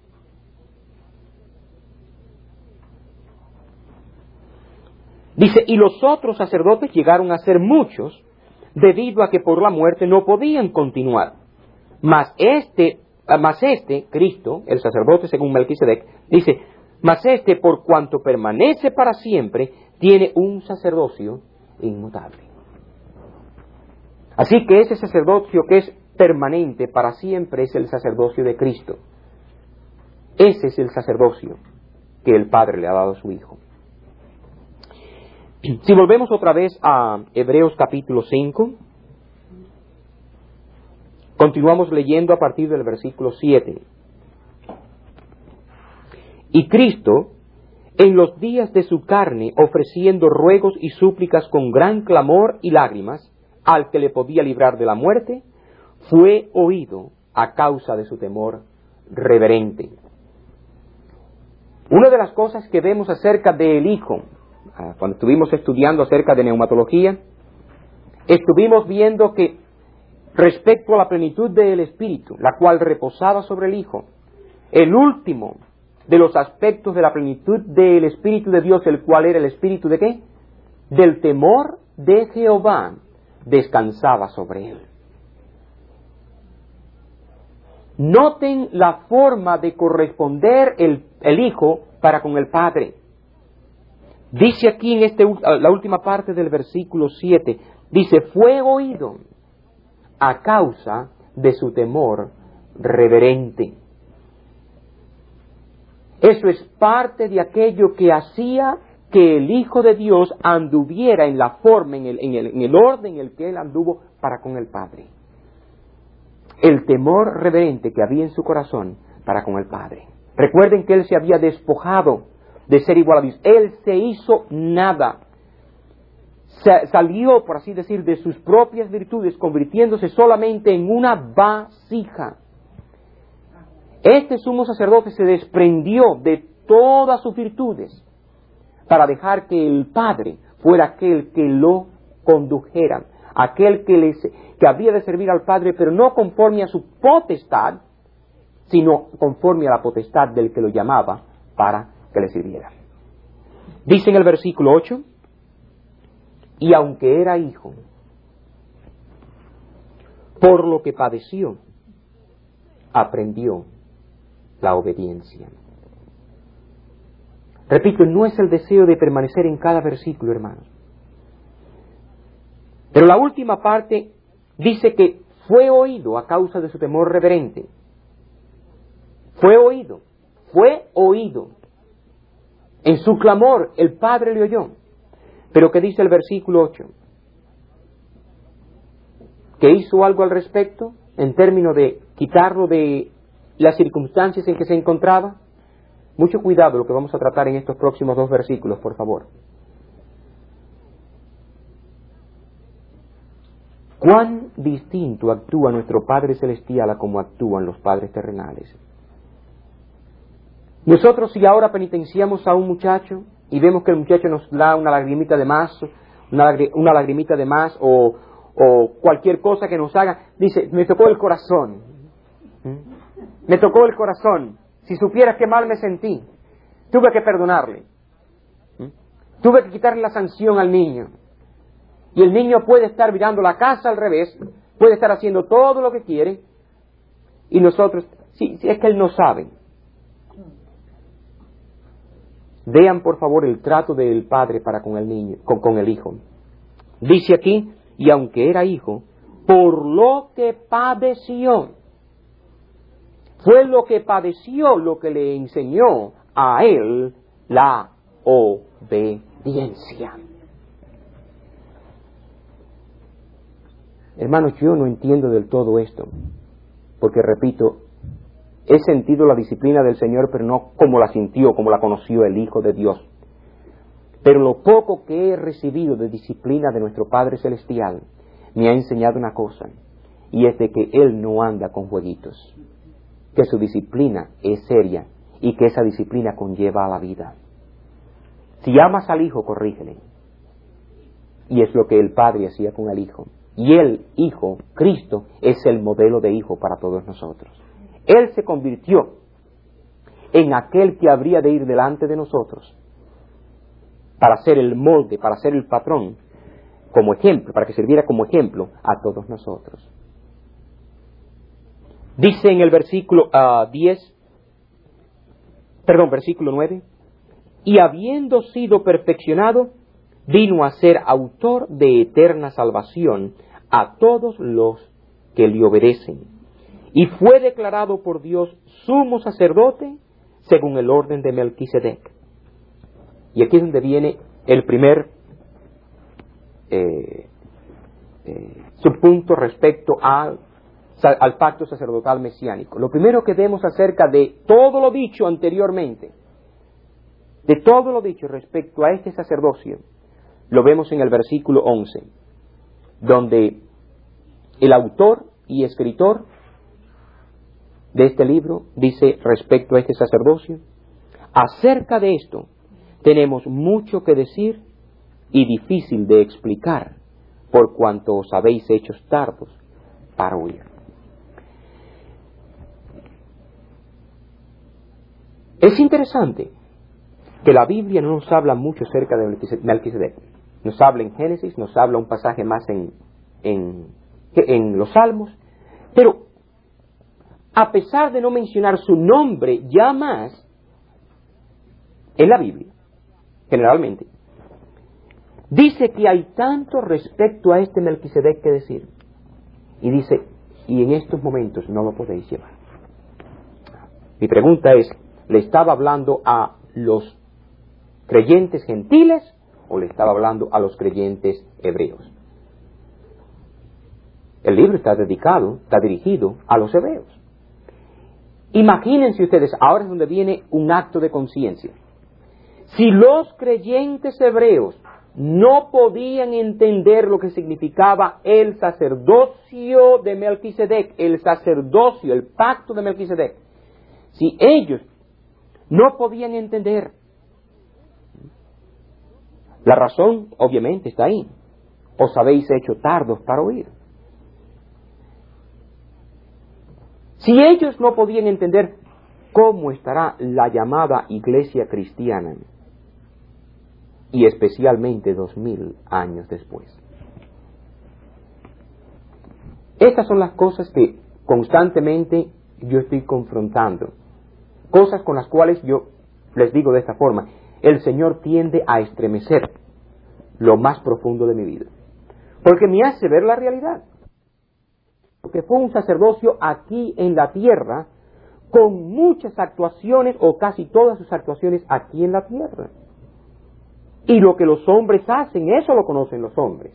dice, y los otros sacerdotes llegaron a ser muchos, debido a que por la muerte no podían continuar. Mas este, Cristo, el sacerdote según Melquisedec, dice, mas este, por cuanto permanece para siempre, tiene un sacerdocio inmutable. Así que ese sacerdocio que es permanente para siempre es el sacerdocio de Cristo. Ese es el sacerdocio que el Padre le ha dado a su Hijo. Si volvemos otra vez a Hebreos capítulo 5, continuamos leyendo a partir del versículo 7. Y Cristo, en los días de su carne, ofreciendo ruegos y súplicas con gran clamor y lágrimas, al que le podía librar de la muerte, fue oído a causa de su temor reverente. Una de las cosas que vemos acerca del Hijo, cuando estuvimos estudiando acerca de neumatología, estuvimos viendo que respecto a la plenitud del Espíritu, la cual reposaba sobre el Hijo, el último de los aspectos de la plenitud del Espíritu de Dios, el cual era el Espíritu de ¿qué? Del temor de Jehová, descansaba sobre él. Noten la forma de corresponder el Hijo para con el Padre. Dice aquí en la última parte del versículo 7, dice, fue oído a causa de su temor reverente. Eso es parte de aquello que hacía que el Hijo de Dios anduviera en la forma, en el orden en el que Él anduvo para con el Padre. El temor reverente que había en su corazón para con el Padre. Recuerden que Él se había despojado de ser igual a Dios. Él se hizo nada. Salió, por así decir, de sus propias virtudes, convirtiéndose solamente en una vasija. Este sumo sacerdote se desprendió de todas sus virtudes para dejar que el Padre fuera aquel que lo condujera, aquel que había de servir al Padre, pero no conforme a su potestad, sino conforme a la potestad del que lo llamaba para que le sirviera. Dice en el versículo 8, y aunque era hijo, por lo que padeció, aprendió la obediencia. Repito, no es el deseo de permanecer en cada versículo, hermanos. Pero la última parte dice que fue oído a causa de su temor reverente. Fue oído. En su clamor el Padre le oyó. Pero ¿qué dice el versículo 8? ¿Que hizo algo al respecto en términos de quitarlo de las circunstancias en que se encontraba? Mucho cuidado lo que vamos a tratar en estos próximos 2 versículos, por favor. ¿Cuán distinto actúa nuestro Padre Celestial a como actúan los padres terrenales? Nosotros, si ahora penitenciamos a un muchacho y vemos que el muchacho nos da una lagrimita de más, una lagrimita de más o cualquier cosa que nos haga, dice, me tocó el corazón. Me tocó el corazón. Si supieras qué mal me sentí, tuve que perdonarle. Tuve que quitarle la sanción al niño. Y el niño puede estar mirando la casa al revés, puede estar haciendo todo lo que quiere, y nosotros, sí, es que él no sabe. Vean por favor el trato del padre para con el niño, con el hijo. Dice aquí, y aunque era hijo, por lo que padeció. Fue lo que padeció lo que le enseñó a él la obediencia. Hermanos, yo no entiendo del todo esto, porque repito, he sentido la disciplina del Señor, pero no como la sintió, como la conoció el Hijo de Dios. Pero lo poco que he recibido de disciplina de nuestro Padre Celestial me ha enseñado una cosa, y es de que Él no anda con jueguitos, que su disciplina es seria y que esa disciplina conlleva a la vida. Si amas al Hijo, corrígele. Y es lo que el Padre hacía con el Hijo. Y el Hijo, Cristo, es el modelo de hijo para todos nosotros. Él se convirtió en aquel que habría de ir delante de nosotros para ser el molde, para ser el patrón, como ejemplo, para que sirviera como ejemplo a todos nosotros. Dice en el versículo versículo 9, y habiendo sido perfeccionado, vino a ser autor de eterna salvación a todos los que le obedecen. Y fue declarado por Dios sumo sacerdote según el orden de Melquisedec. Y aquí es donde viene el primer subpunto respecto al pacto sacerdotal mesiánico. Lo primero que vemos acerca de todo lo dicho anteriormente, de todo lo dicho respecto a este sacerdocio, lo vemos en el versículo 11, donde el autor y escritor de este libro dice respecto a este sacerdocio: acerca de esto tenemos mucho que decir y difícil de explicar, por cuanto os habéis hecho tardos para oír. Es interesante que la Biblia no nos habla mucho acerca de Melquisedec. Nos habla en Génesis, nos habla un pasaje más en los Salmos, pero a pesar de no mencionar su nombre ya más en la Biblia, generalmente, dice que hay tanto respecto a este Melquisedec que decir. Y dice, y en estos momentos no lo podéis llevar. Mi pregunta es, ¿le estaba hablando a los creyentes gentiles o le estaba hablando a los creyentes hebreos? El libro está dirigido a los hebreos. Imagínense ustedes, ahora es donde viene un acto de conciencia. Si los creyentes hebreos no podían entender lo que significaba el sacerdocio de Melquisedec, el sacerdocio, el pacto de Melquisedec, si ellos no podían entender, la razón obviamente está ahí. Os habéis hecho tardos para oír. Si ellos no podían entender, ¿cómo estará la llamada iglesia cristiana? Y especialmente 2000 años después. Estas son las cosas que constantemente yo estoy confrontando. Cosas con las cuales yo les digo de esta forma: el Señor tiende a estremecer lo más profundo de mi vida, porque me hace ver la realidad. Porque fue un sacerdocio aquí en la tierra, con muchas actuaciones, o casi todas sus actuaciones aquí en la tierra. Y lo que los hombres hacen, eso lo conocen los hombres.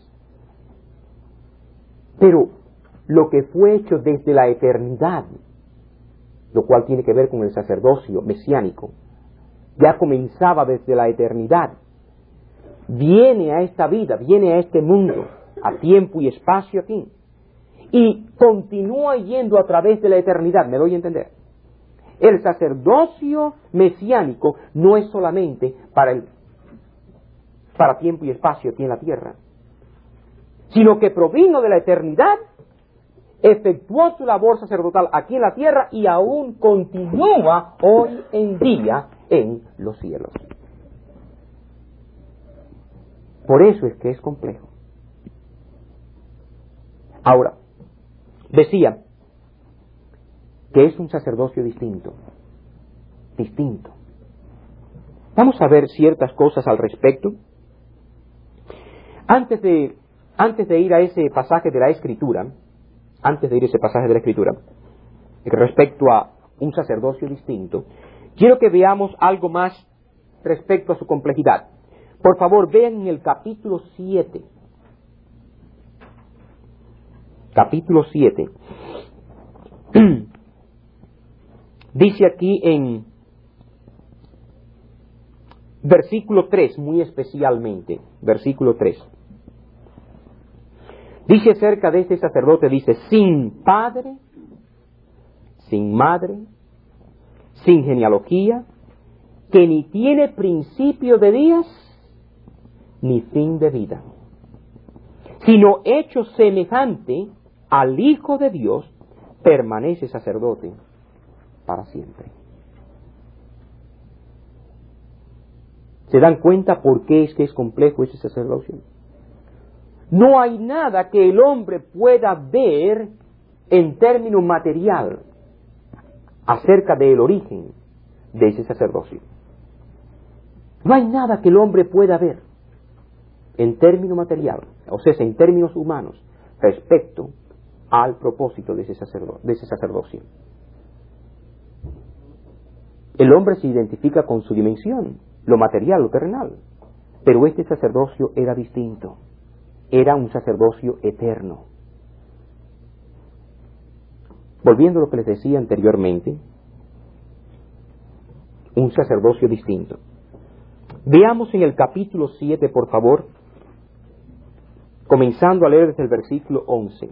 Pero lo que fue hecho desde la eternidad, lo cual tiene que ver con el sacerdocio mesiánico, ya comenzaba desde la eternidad, viene a esta vida, viene a este mundo, a tiempo y espacio aquí, y continúa yendo a través de la eternidad. ¿Me doy a entender? El sacerdocio mesiánico no es solamente para tiempo y espacio aquí en la tierra, sino que provino de la eternidad, efectuó su labor sacerdotal aquí en la tierra y aún continúa hoy en día en los cielos. Por eso es que es complejo. Ahora, decía que es un sacerdocio distinto. Vamos a ver ciertas cosas al respecto. Antes de ir a ese pasaje de la Escritura, respecto a un sacerdocio distinto, quiero que veamos algo más respecto a su complejidad. Por favor, vean en el capítulo 7. Capítulo 7. Dice aquí en versículo 3, muy especialmente, versículo 3. Dice acerca de este sacerdote, dice: sin padre, sin madre, sin genealogía, que ni tiene principio de días, ni fin de vida, sino hecho semejante al Hijo de Dios, permanece sacerdote para siempre. ¿Se dan cuenta por qué es que es complejo ese sacerdocio? No hay nada que el hombre pueda ver en términos material acerca del origen de ese sacerdocio. No hay nada que el hombre pueda ver en términos material, o sea, en términos humanos, respecto al propósito de ese sacerdocio. El hombre se identifica con su dimensión, lo material, lo terrenal, pero este sacerdocio era distinto. Era un sacerdocio eterno. Volviendo a lo que les decía anteriormente, un sacerdocio distinto. Veamos en el capítulo 7, por favor, comenzando a leer desde el versículo 11.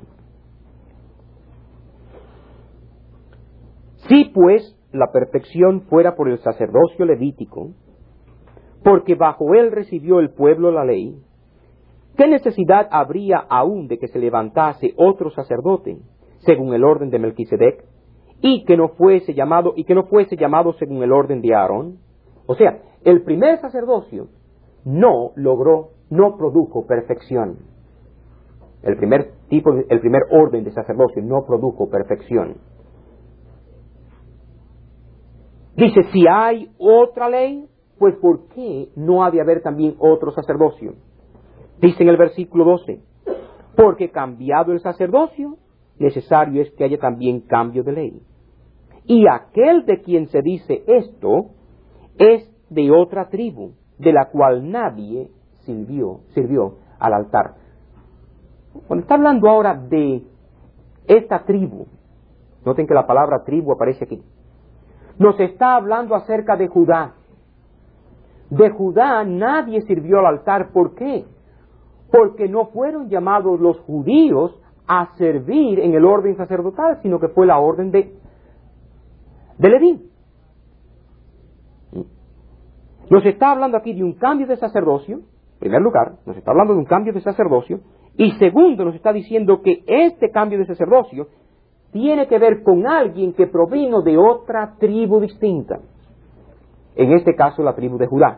Si pues la perfección fuera por el sacerdocio levítico, porque bajo él recibió el pueblo la ley, ¿qué necesidad habría aún de que se levantase otro sacerdote según el orden de Melquisedec y que no fuese llamado según el orden de Aarón? O sea, el primer sacerdocio no produjo perfección. El primer orden de sacerdocio no produjo perfección. Dice, si hay otra ley, pues ¿por qué no ha de haber también otro sacerdocio? Dice en el versículo 12, porque cambiado el sacerdocio, necesario es que haya también cambio de ley. Y aquel de quien se dice esto es de otra tribu, de la cual nadie sirvió al altar. Cuando está hablando ahora de esta tribu, noten que la palabra tribu aparece aquí, nos está hablando acerca de Judá. De Judá nadie sirvió al altar. ¿Por qué? Porque no fueron llamados los judíos a servir en el orden sacerdotal, sino que fue la orden de Leví. Nos está hablando aquí de un cambio de sacerdocio, en primer lugar, nos está hablando de un cambio de sacerdocio, y segundo, nos está diciendo que este cambio de sacerdocio tiene que ver con alguien que provino de otra tribu distinta. En este caso, la tribu de Judá.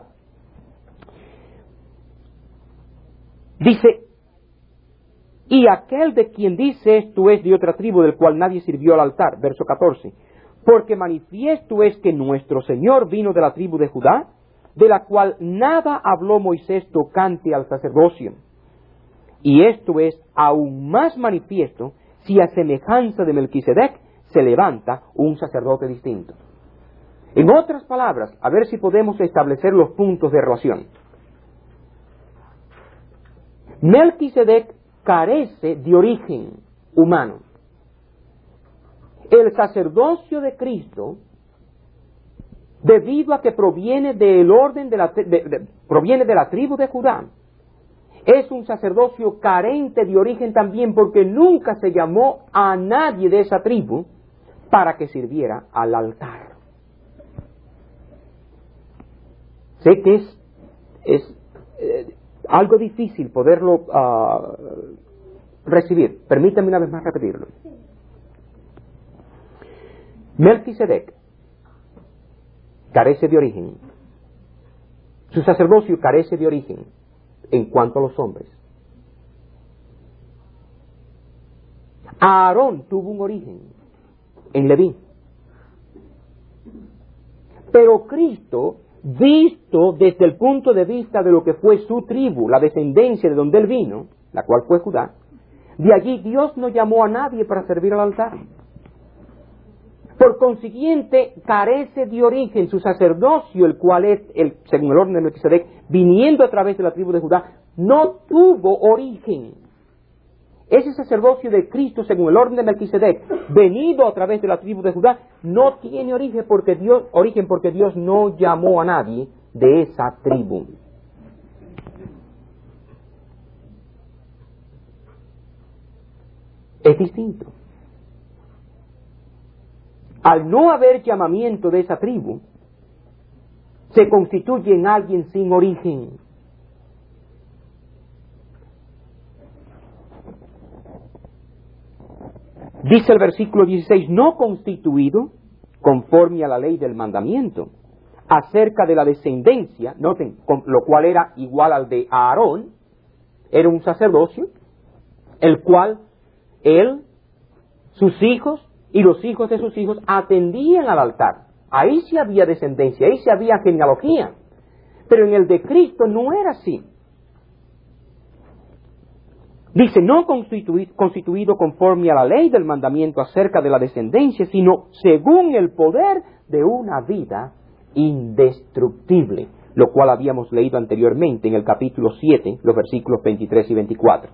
Dice, y aquel de quien dice esto es de otra tribu, del cual nadie sirvió al altar. Verso 14. Porque manifiesto es que nuestro Señor vino de la tribu de Judá, de la cual nada habló Moisés tocante al sacerdocio. Y esto es aún más manifiesto si a semejanza de Melquisedec se levanta un sacerdote distinto. En otras palabras, a ver si podemos establecer los puntos de relación. Melquisedec carece de origen humano. El sacerdocio de Cristo, debido a que proviene del orden proviene de la tribu de Judá, es un sacerdocio carente de origen también, porque nunca se llamó a nadie de esa tribu para que sirviera al altar. Sé que es algo difícil poderlo recibir. Permítanme una vez más repetirlo. Melquisedec carece de origen. Su sacerdocio carece de origen en cuanto a los hombres. Aarón tuvo un origen en Leví. Pero Cristo, visto desde el punto de vista de lo que fue su tribu, la descendencia de donde él vino, la cual fue Judá, de allí Dios no llamó a nadie para servir al altar. Por consiguiente, carece de origen su sacerdocio, el cual es, según el orden de Melquisedec, viniendo a través de la tribu de Judá, no tuvo origen. Ese sacerdocio de Cristo, según el orden de Melquisedec, venido a través de la tribu de Judá, no tiene origen porque Dios no llamó a nadie de esa tribu. Es distinto. Al no haber llamamiento de esa tribu, se constituye en alguien sin origen. Dice el versículo 16, no constituido conforme a la ley del mandamiento, acerca de la descendencia, noten, lo cual era igual al de Aarón, era un sacerdocio, el cual él, sus hijos y los hijos de sus hijos atendían al altar. Ahí sí había descendencia, ahí sí había genealogía. Pero en el de Cristo no era así. Dice, no constituido conforme a la ley del mandamiento acerca de la descendencia, sino según el poder de una vida indestructible, lo cual habíamos leído anteriormente en el capítulo 7, los versículos 23 y 24.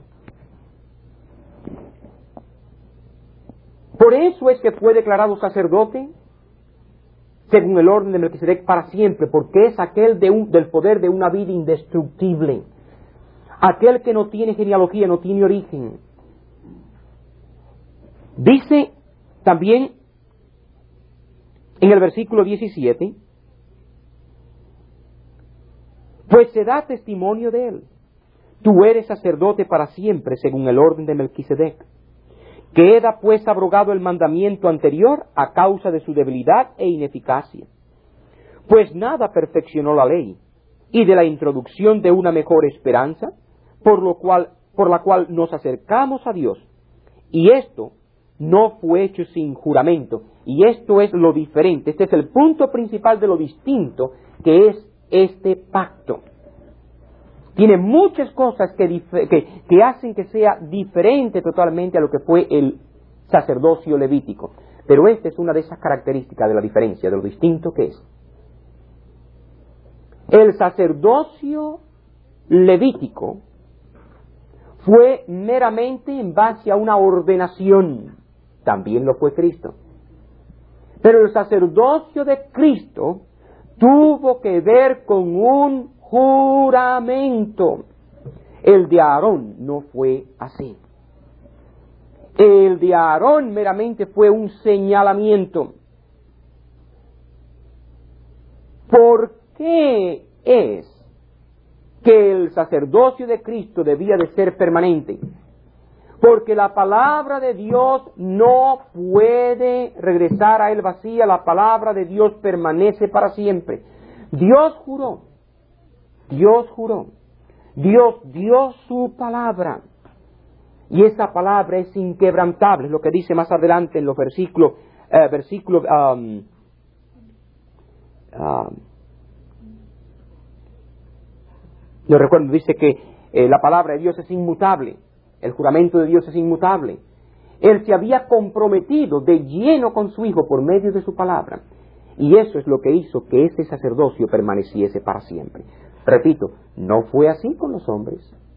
Por eso es que fue declarado sacerdote, según el orden de Melquisedec, para siempre, porque es aquel del poder de una vida indestructible. Aquel que no tiene genealogía, no tiene origen. Dice también en el versículo 17, pues se da testimonio de él. Tú eres sacerdote para siempre, según el orden de Melquisedec. Queda pues abrogado el mandamiento anterior a causa de su debilidad e ineficacia. Pues nada perfeccionó la ley, y de la introducción de una mejor esperanza, por la cual nos acercamos a Dios. Y esto no fue hecho sin juramento. Y esto es lo diferente. Este es el punto principal de lo distinto que es este pacto. Tiene muchas cosas que hacen que sea diferente totalmente a lo que fue el sacerdocio levítico. Pero esta es una de esas características de la diferencia, de lo distinto que es. El sacerdocio levítico fue meramente en base a una ordenación. También lo fue Cristo. Pero el sacerdocio de Cristo tuvo que ver con un juramento. El de Aarón no fue así. El de Aarón meramente fue un señalamiento. ¿Por qué es que el sacerdocio de Cristo debía de ser permanente? Porque la palabra de Dios no puede regresar a él vacía, la palabra de Dios permanece para siempre. Dios juró, Dios dio su palabra, y esa palabra es inquebrantable, es lo que dice más adelante en los versículos, no recuerdo, dice que la palabra de Dios es inmutable. El juramento de Dios es inmutable. Él se había comprometido de lleno con su Hijo por medio de su palabra. Y eso es lo que hizo que ese sacerdocio permaneciese para siempre. Repito, no fue así con los hombres.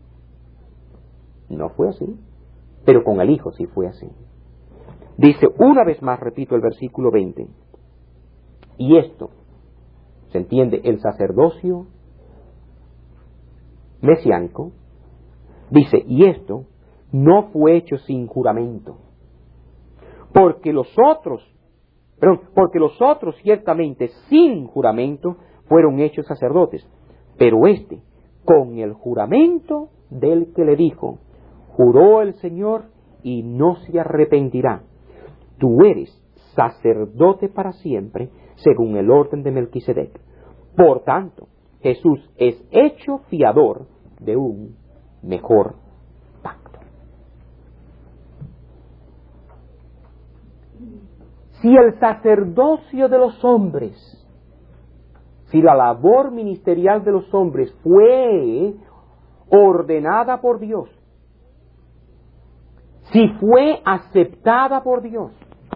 No fue así. Pero con el Hijo sí fue así. Dice una vez más, repito el versículo 20. Y esto, ¿se entiende? El sacerdocio mesiánico. Dice, y esto no fue hecho sin juramento, porque los otros ciertamente sin juramento fueron hechos sacerdotes, pero este con el juramento del que le dijo, juró el Señor y no se arrepentirá, tú eres sacerdote para siempre según el orden de Melquisedec. Por tanto, Jesús es hecho fiador de un mejor pacto. Si el sacerdocio de los hombres, si la labor ministerial de los hombres fue ordenada por Dios, si fue aceptada por Dios,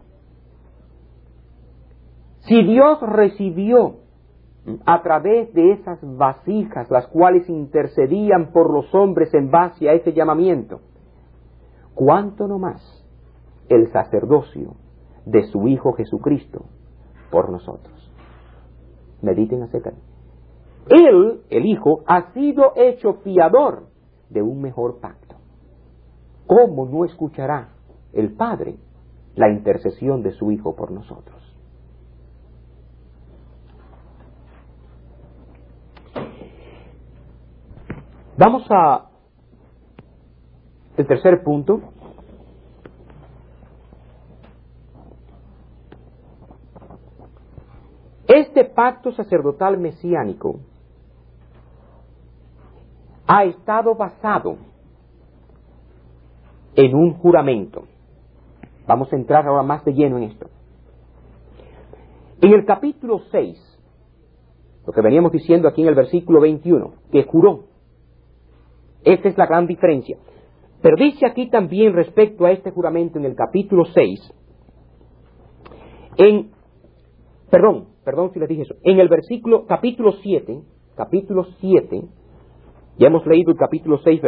si Dios recibió a través de esas vasijas, las cuales intercedían por los hombres en base a ese llamamiento, ¿cuánto no más el sacerdocio de su Hijo Jesucristo por nosotros? Mediten acerca de él. El Hijo, ha sido hecho fiador de un mejor pacto. ¿Cómo no escuchará el Padre la intercesión de su Hijo por nosotros? Vamos a el tercer punto. Este pacto sacerdotal mesiánico ha estado basado en un juramento. Vamos a entrar ahora más de lleno en esto. En el capítulo 6, lo que veníamos diciendo aquí en el versículo 21, que juró. Esta es la gran diferencia. Pero dice aquí también respecto a este juramento en el capítulo 6, perdón si les dije eso, en el capítulo 7, ya hemos leído el capítulo 6,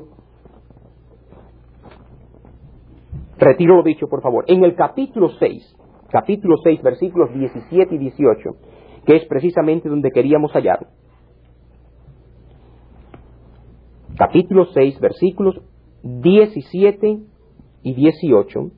retiro lo dicho por favor, en el capítulo 6, versículos 17 y 18, que es precisamente donde queríamos hallar. Capítulo 6, versículos 17 y 18,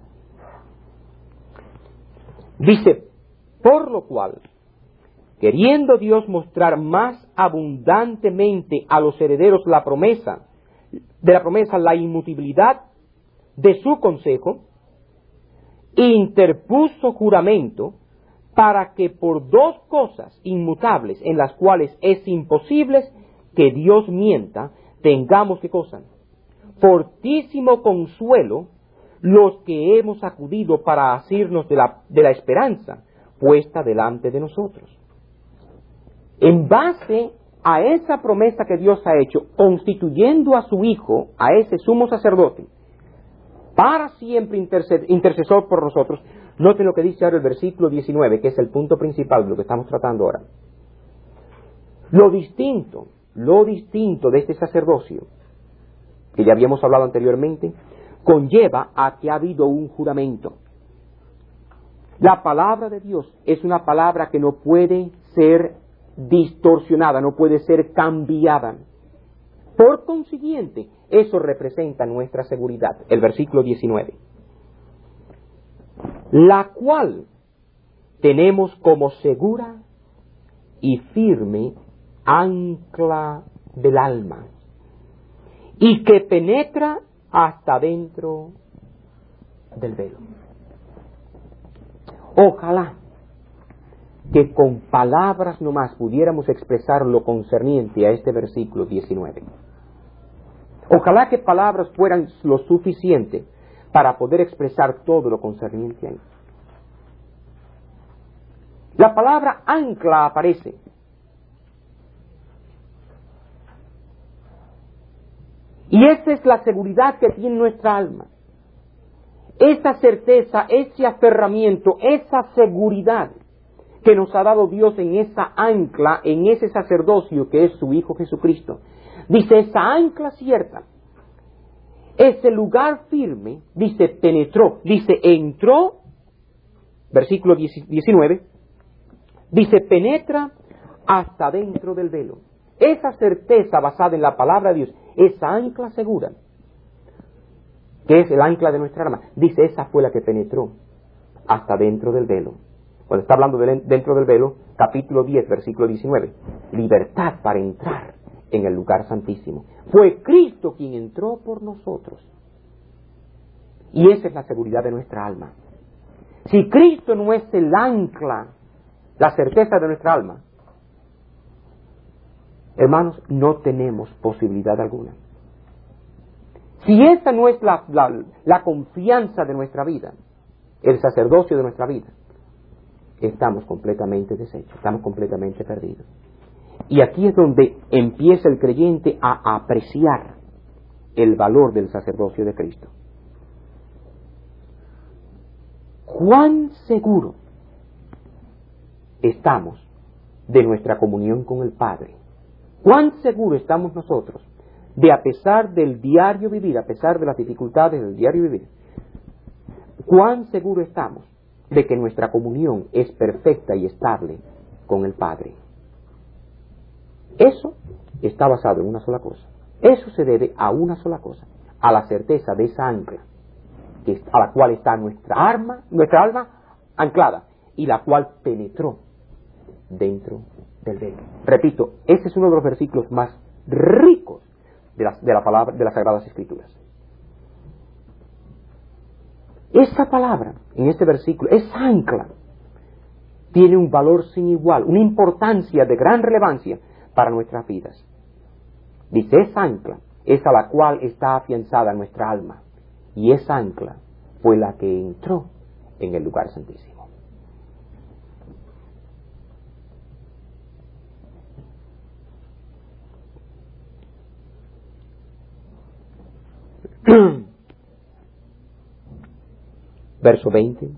dice, por lo cual, queriendo Dios mostrar más abundantemente a los herederos la promesa, la inmutabilidad de su consejo, interpuso juramento para que por dos cosas inmutables en las cuales es imposible que Dios mienta, tengamos ¿qué cosa? Fortísimo consuelo los que hemos acudido para asirnos de la esperanza puesta delante de nosotros. En base a esa promesa que Dios ha hecho, constituyendo a su Hijo, a ese sumo sacerdote, para siempre intercesor por nosotros, Noten lo que dice ahora el versículo 19, que es el punto principal de lo que estamos tratando ahora. Lo distinto de este sacerdocio, que ya habíamos hablado anteriormente, conlleva a que ha habido un juramento. La palabra de Dios es una palabra que no puede ser distorsionada, no puede ser cambiada. Por consiguiente, eso representa nuestra seguridad. El versículo 19. La cual tenemos como segura y firme ancla del alma, y que penetra hasta dentro del velo. Ojalá que con palabras nomás pudiéramos expresar lo concerniente a este versículo 19. Ojalá que palabras fueran lo suficiente para poder expresar todo lo concerniente a él. La palabra ancla aparece. Y esa es la seguridad que tiene nuestra alma. Esa certeza, ese aferramiento, esa seguridad que nos ha dado Dios en esa ancla, en ese sacerdocio que es su Hijo Jesucristo. Dice, esa ancla cierta, ese lugar firme, dice, penetró, dice, entró, versículo 19, dice, penetra hasta dentro del velo. Esa certeza basada en la palabra de Dios, esa ancla segura, que es el ancla de nuestra alma, dice, esa fue la que penetró hasta dentro del velo. Cuando está hablando de dentro del velo, capítulo 10, versículo 19, libertad para entrar en el lugar santísimo. Fue Cristo quien entró por nosotros. Y esa es la seguridad de nuestra alma. Si Cristo no es el ancla, la certeza de nuestra alma, hermanos, no tenemos posibilidad alguna. Si esa no es la confianza de nuestra vida, el sacerdocio de nuestra vida, estamos completamente deshechos, estamos completamente perdidos. Y aquí es donde empieza el creyente a apreciar el valor del sacerdocio de Cristo. ¿Cuán seguro estamos de nuestra comunión con el Padre? ¿Cuán seguro estamos nosotros de, a pesar del diario vivir, a pesar de las dificultades del diario vivir, cuán seguro estamos de que nuestra comunión es perfecta y estable con el Padre? Eso está basado en una sola cosa. Eso se debe a una sola cosa, a la certeza de esa ancla, a la cual está nuestra alma anclada, y la cual penetró dentro del velo. Repito, ese es uno de los versículos más ricos de la palabra de las Sagradas Escrituras. Esa palabra, en este versículo, esa ancla, tiene un valor sin igual, una importancia de gran relevancia para nuestras vidas. Dice, esa ancla es a la cual está afianzada nuestra alma, y esa ancla fue la que entró en el lugar santísimo. Verso 20.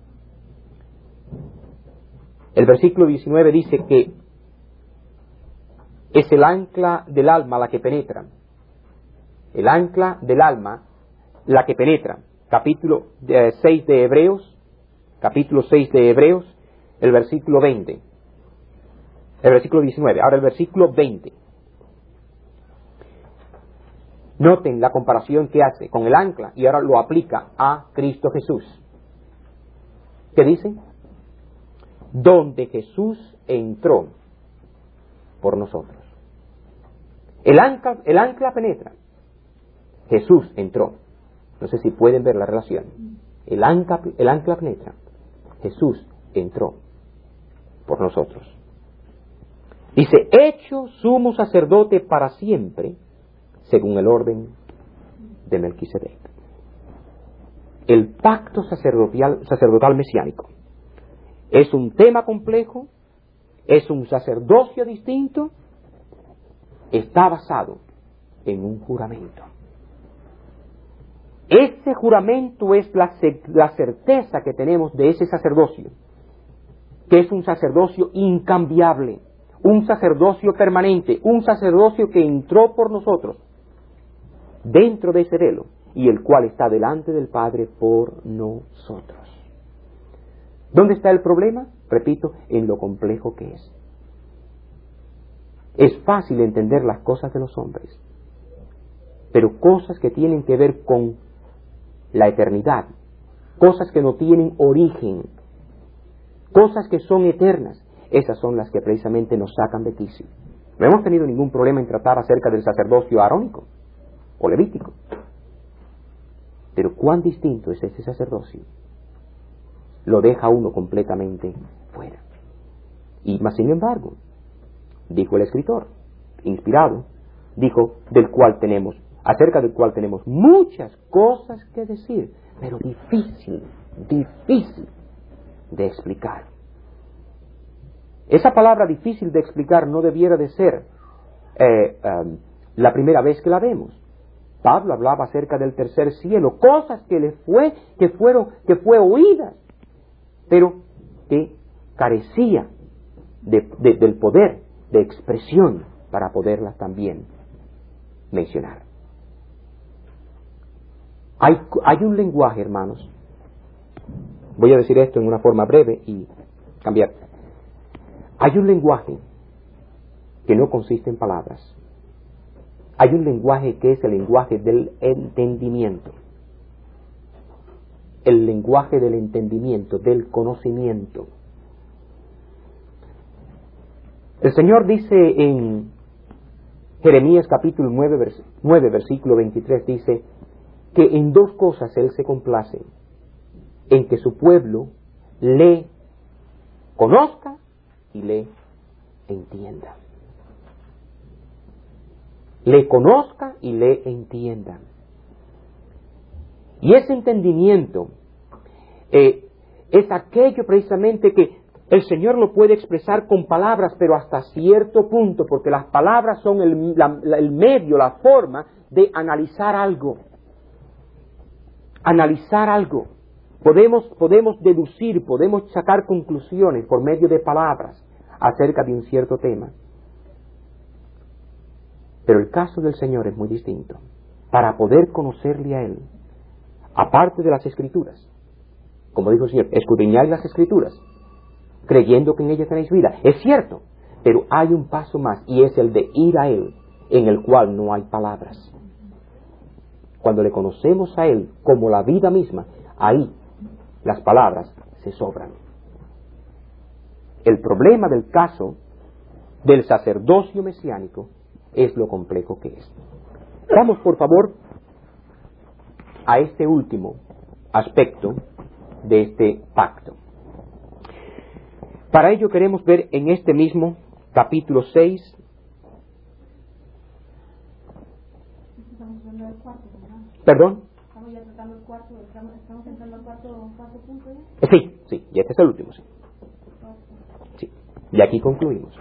El versículo 19 dice que es el ancla del alma la que penetra. El ancla del alma la que penetra. Capítulo 6 de Hebreos, el versículo 20. El versículo 19, ahora el versículo 20. Noten la comparación que hace con el ancla y ahora lo aplica a Cristo Jesús. ¿Qué dice? Donde Jesús entró por nosotros. El ancla penetra. Jesús entró. No sé si pueden ver la relación. El ancla penetra. Jesús entró por nosotros. Dice, hecho sumo sacerdote para siempre, según el orden de Melquisedec. El pacto sacerdotal mesiánico es un tema complejo, es un sacerdocio distinto, está basado en un juramento. Ese juramento es la certeza que tenemos de ese sacerdocio, que es un sacerdocio incambiable, un sacerdocio permanente, un sacerdocio que entró por nosotros dentro de ese velo y el cual está delante del Padre por nosotros. ¿Dónde está el problema? Repito, en lo complejo que es. Es fácil entender las cosas de los hombres, pero cosas que tienen que ver con la eternidad, cosas que no tienen origen, cosas que son eternas, esas son las que precisamente nos sacan de quicio. No hemos tenido ningún problema en tratar acerca del sacerdocio arónico o levítico, pero cuán distinto es este sacerdocio, lo deja uno completamente fuera. Y más sin embargo, dijo el escritor, inspirado, dijo, acerca del cual tenemos muchas cosas que decir, pero difícil de explicar. Esa palabra difícil de explicar no debiera de ser la primera vez que la vemos. Pablo hablaba acerca del tercer cielo, cosas que fue oídas, pero que carecía del poder de expresión para poderlas también mencionar. Hay un lenguaje, hermanos. Voy a decir esto en una forma breve y cambiar. Hay un lenguaje que no consiste en palabras. Hay un lenguaje que es el lenguaje del entendimiento. El lenguaje del entendimiento, del conocimiento. El Señor dice en Jeremías capítulo 9 versículo 23, dice que en dos cosas Él se complace: en que su pueblo le conozca y le entienda. Le conozca y le entienda. Y ese entendimiento es aquello precisamente que el Señor lo puede expresar con palabras, pero hasta cierto punto, porque las palabras son el medio, la forma de analizar algo. Analizar algo. Podemos deducir, podemos sacar conclusiones por medio de palabras acerca de un cierto tema. Pero el caso del Señor es muy distinto. Para poder conocerle a Él, aparte de las Escrituras, como dijo el Señor, escudriñad las Escrituras, creyendo que en ellas tenéis vida. Es cierto, pero hay un paso más, y es el de ir a Él, en el cual no hay palabras. Cuando le conocemos a Él como la vida misma, ahí las palabras se sobran. El problema del caso del sacerdocio mesiánico es lo complejo que es. Vamos, por favor, a este último aspecto de este pacto. Para ello queremos ver en este mismo capítulo 6. ¿Perdón? Estamos ya tratando el cuarto, estamos entrando al cuarto punto. Sí, y este es el último, sí. Y aquí concluimos.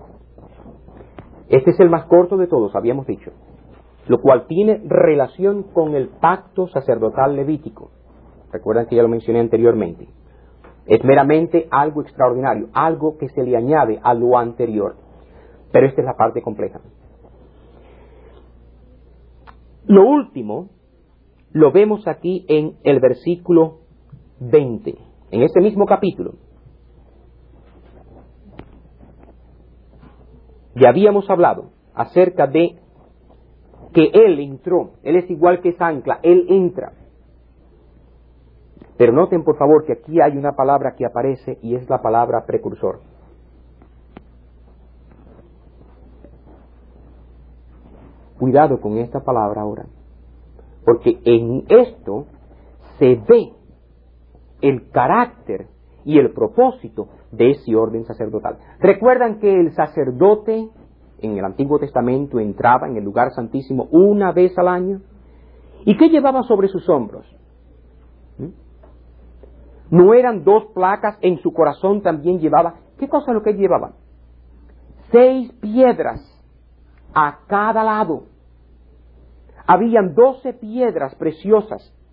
Este es el más corto de todos, habíamos dicho, lo cual tiene relación con el pacto sacerdotal levítico. Recuerdan que ya lo mencioné anteriormente. Es meramente algo extraordinario, algo que se le añade a lo anterior. Pero esta es la parte compleja. Lo último lo vemos aquí en el versículo 20, en este mismo capítulo. Ya habíamos hablado acerca de que Él entró. Él es igual que esa ancla, Él entra. Pero noten por favor que aquí hay una palabra que aparece y es la palabra precursor. Cuidado con esta palabra ahora, porque en esto se ve el carácter y el propósito de ese orden sacerdotal. ¿Recuerdan que el sacerdote en el Antiguo Testamento entraba en el lugar santísimo una vez al año? ¿Y qué llevaba sobre sus hombros? ¿No eran 2 placas? En su corazón también llevaba. ¿Qué cosa es lo que llevaba? 6 piedras a cada lado. Habían 12 piedras preciosas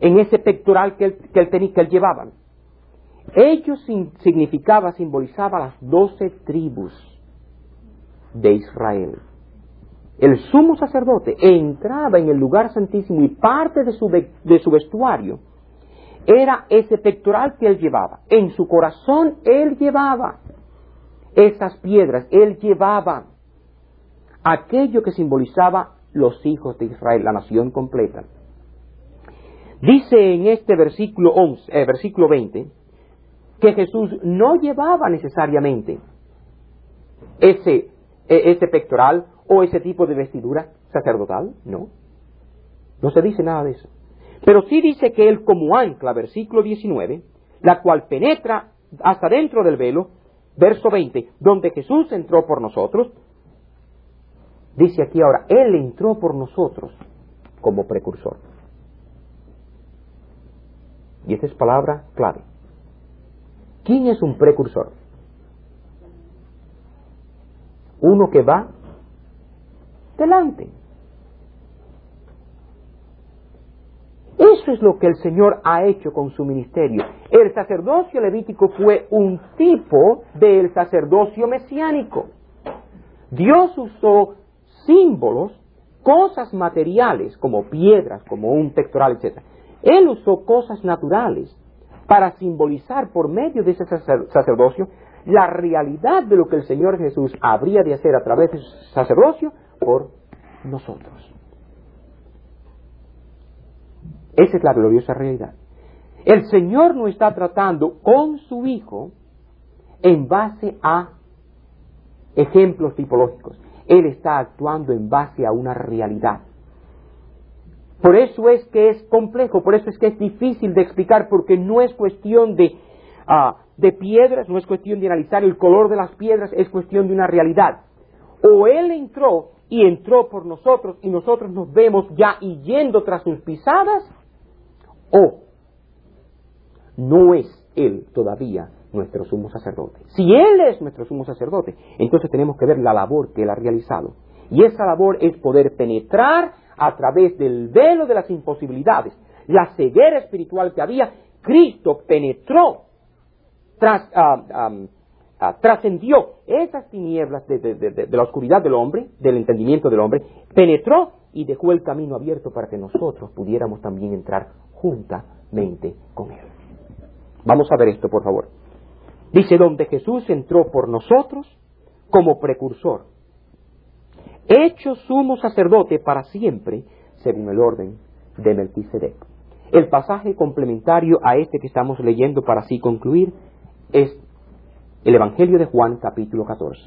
en ese pectoral que él llevaba. Ello simbolizaba las 12 tribus de Israel. El sumo sacerdote entraba en el lugar santísimo y parte de su vestuario era ese pectoral que él llevaba. En su corazón él llevaba esas piedras, él llevaba aquello que simbolizaba los hijos de Israel, la nación completa. Dice en este versículo 20, que Jesús no llevaba necesariamente ese pectoral o ese tipo de vestidura sacerdotal, no. No se dice nada de eso. Pero sí dice que él como ancla, versículo 19, la cual penetra hasta dentro del velo, verso 20, donde Jesús entró por nosotros, dice aquí ahora, él entró por nosotros como precursor. Y esta es palabra clave. ¿Quién es un precursor? Uno que va delante. Eso es lo que el Señor ha hecho con su ministerio. El sacerdocio levítico fue un tipo del sacerdocio mesiánico. Dios usó símbolos, cosas materiales, como piedras, como un pectoral, etc. Él usó cosas naturales para simbolizar por medio de ese sacerdocio la realidad de lo que el Señor Jesús habría de hacer a través de su sacerdocio por nosotros. Esa es la gloriosa realidad. El Señor no está tratando con su Hijo en base a ejemplos tipológicos. Él está actuando en base a una realidad. Por eso es que es complejo, por eso es que es difícil de explicar, porque no es cuestión de piedras, no es cuestión de analizar el color de las piedras, es cuestión de una realidad. O Él entró y entró por nosotros y nosotros nos vemos ya yendo tras sus pisadas, o no es Él todavía nuestro sumo sacerdote. Si Él es nuestro sumo sacerdote, entonces tenemos que ver la labor que Él ha realizado. Y esa labor es poder penetrar a través del velo de las imposibilidades, la ceguera espiritual que había. Cristo penetró, trascendió esas tinieblas de la oscuridad del hombre, del entendimiento del hombre, penetró y dejó el camino abierto para que nosotros pudiéramos también entrar juntamente con Él. Vamos a ver esto, por favor. Dice, donde Jesús entró por nosotros como precursor, hecho sumo sacerdote para siempre, según el orden de Melquisedec. El pasaje complementario a este que estamos leyendo para así concluir es el Evangelio de Juan, capítulo 14.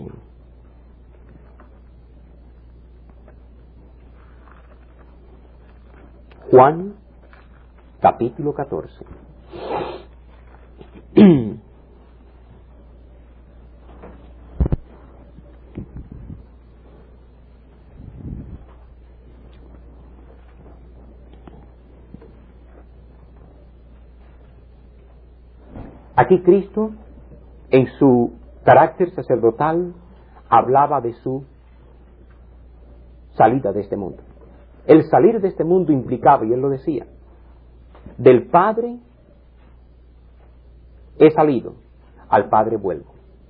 Juan, capítulo 14. Aquí Cristo, en su carácter sacerdotal, hablaba de su salida de este mundo. El salir de este mundo implicaba, y Él lo decía, del Padre he salido, al Padre vuelvo.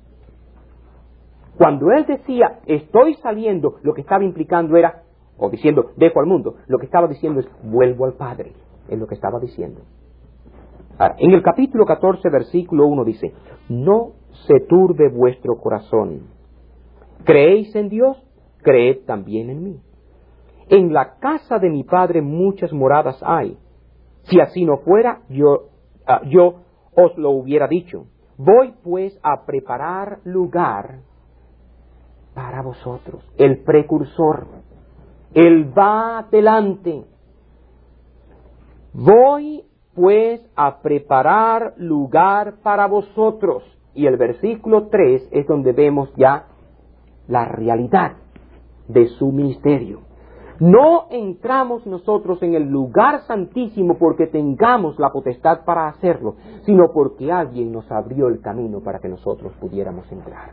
Cuando Él decía, estoy saliendo, lo que estaba implicando era, o diciendo, dejo al mundo, lo que estaba diciendo es, vuelvo al Padre, es lo que estaba diciendo. Ahora, en el capítulo 14, versículo 1 dice, no se turbe vuestro corazón. ¿Creéis en Dios? Creed también en mí. En la casa de mi Padre muchas moradas hay. Si así no fuera, yo os lo hubiera dicho. Voy pues a preparar lugar para vosotros. El precursor. Él va adelante. Voy pues a preparar lugar para vosotros. Y el versículo 3 es donde vemos ya la realidad de su ministerio. No entramos nosotros en el lugar santísimo porque tengamos la potestad para hacerlo, sino porque alguien nos abrió el camino para que nosotros pudiéramos entrar.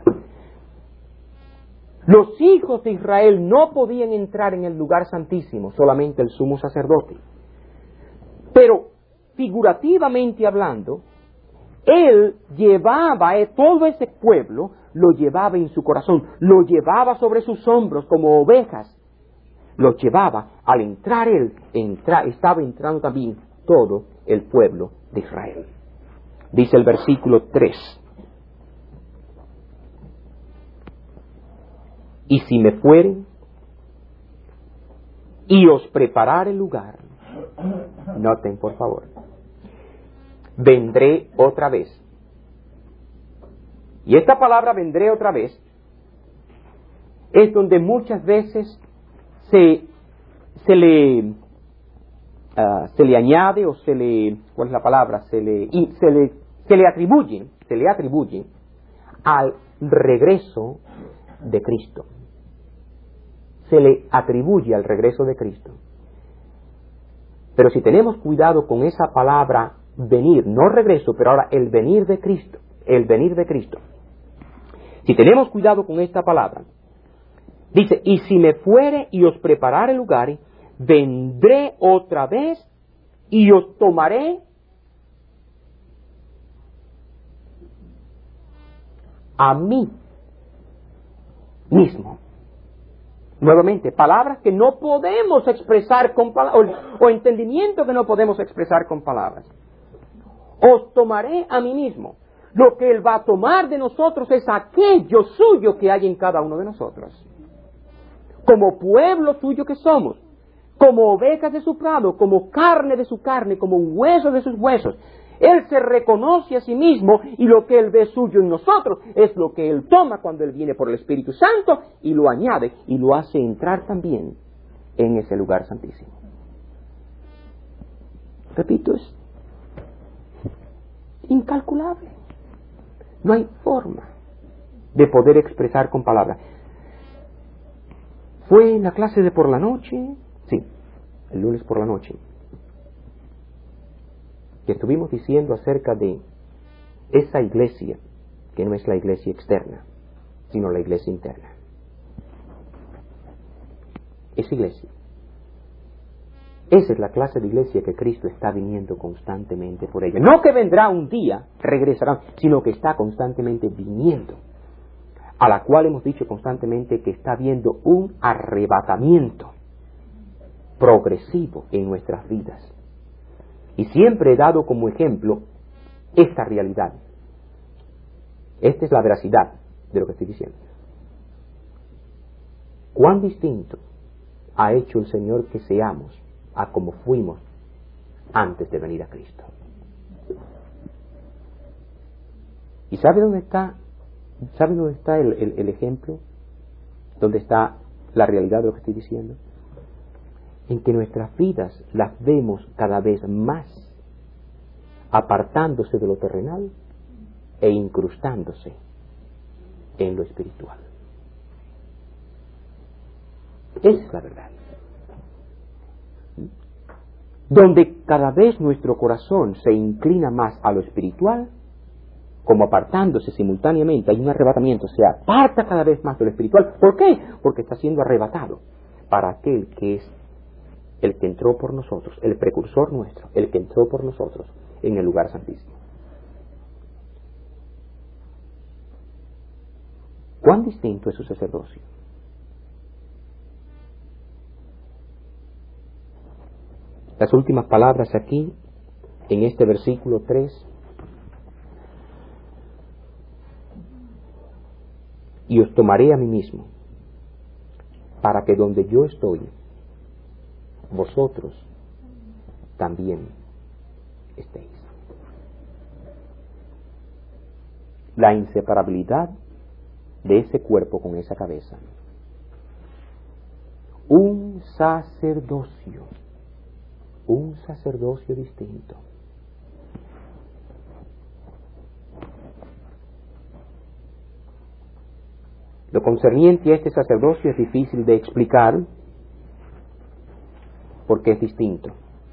Los hijos de Israel no podían entrar en el lugar santísimo, solamente el sumo sacerdote. Pero figurativamente hablando, Él llevaba todo ese pueblo, lo llevaba en su corazón, lo llevaba sobre sus hombros como ovejas, lo llevaba. Al entrar Él, estaba entrando también todo el pueblo de Israel. Dice el versículo 3: y si me fueren y os preparare lugar, noten por favor, vendré otra vez. Y esta palabra vendré otra vez es donde muchas veces se le añade o ¿cuál es la palabra? Se le atribuye al regreso de Cristo. Se le atribuye al regreso de Cristo. Pero si tenemos cuidado con esa palabra venir, no regreso, pero ahora el venir de Cristo, el venir de Cristo. Si tenemos cuidado con esta palabra, dice, y si me fuere y os preparare lugares, vendré otra vez y os tomaré a mí mismo. Nuevamente, palabras que no podemos expresar con palabras, o entendimiento que no podemos expresar con palabras. Os tomaré a mí mismo. Lo que Él va a tomar de nosotros es aquello suyo que hay en cada uno de nosotros. Como pueblo suyo que somos, como ovejas de su prado, como carne de su carne, como hueso de sus huesos. Él se reconoce a sí mismo y lo que Él ve suyo en nosotros es lo que Él toma cuando Él viene por el Espíritu Santo y lo añade y lo hace entrar también en ese lugar santísimo. Repito, es incalculable. No hay forma de poder expresar con palabras. ¿Fue en la clase de por la noche? Sí, el lunes por la noche, que estuvimos diciendo acerca de esa iglesia, que no es la iglesia externa, sino la iglesia interna. Esa iglesia, esa es la clase de iglesia que Cristo está viniendo constantemente por ella. No que vendrá un día, regresará, sino que está constantemente viniendo, a la cual hemos dicho constantemente que está habiendo un arrebatamiento progresivo en nuestras vidas. Y siempre he dado como ejemplo esta realidad. Esta es la veracidad de lo que estoy diciendo. ¿Cuán distinto ha hecho el Señor que seamos a como fuimos antes de venir a Cristo? ¿Y sabe dónde está? ¿Sabe dónde está el ejemplo? ¿Dónde está la realidad de lo que estoy diciendo? En que nuestras vidas las vemos cada vez más apartándose de lo terrenal e incrustándose en lo espiritual. Esa es la verdad. Donde cada vez nuestro corazón se inclina más a lo espiritual, como apartándose simultáneamente, hay un arrebatamiento, se aparta cada vez más de lo espiritual. ¿Por qué? Porque está siendo arrebatado para aquel que es el que entró por nosotros, el precursor nuestro, el que entró por nosotros en el lugar santísimo. ¿Cuán distinto es su sacerdocio? Las últimas palabras aquí, en este versículo 3, y os tomaré a mí mismo, para que donde yo estoy, vosotros también estéis. La inseparabilidad de ese cuerpo con esa cabeza. Un sacerdocio distinto. Lo concerniente a este sacerdocio es difícil de explicar porque es distinto.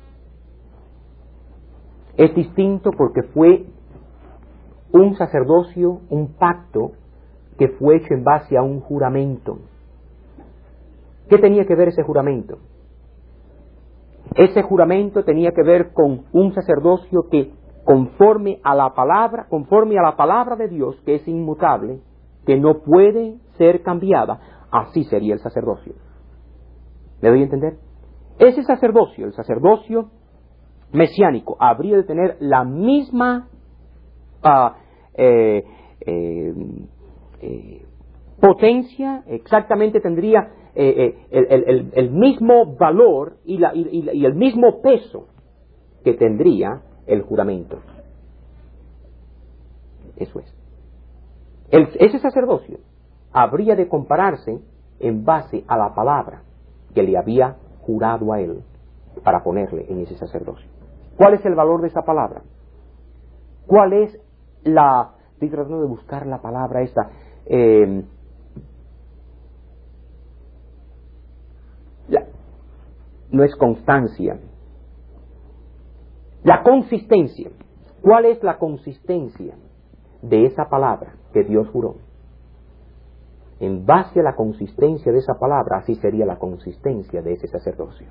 Es distinto porque fue un sacerdocio, un pacto que fue hecho en base a un juramento. ¿Qué tenía que ver ese juramento? Ese juramento tenía que ver con un sacerdocio que conforme a la palabra de Dios, que es inmutable, que no puede ser cambiada, así sería el sacerdocio. ¿Me doy a entender? Ese sacerdocio, el sacerdocio mesiánico, habría de tener la misma potencia, exactamente tendría el mismo valor y el mismo peso que tendría el juramento. Eso es. Ese sacerdocio habría de compararse en base a la palabra que le había jurado a él para ponerle en ese sacerdocio. ¿Cuál es el valor de esa palabra? ¿Cuál es la... Estoy tratando de buscar la palabra esta. No es constancia. La consistencia. ¿Cuál es la consistencia de esa palabra que Dios juró? En base a la consistencia de esa palabra, así sería la consistencia de ese sacerdocio.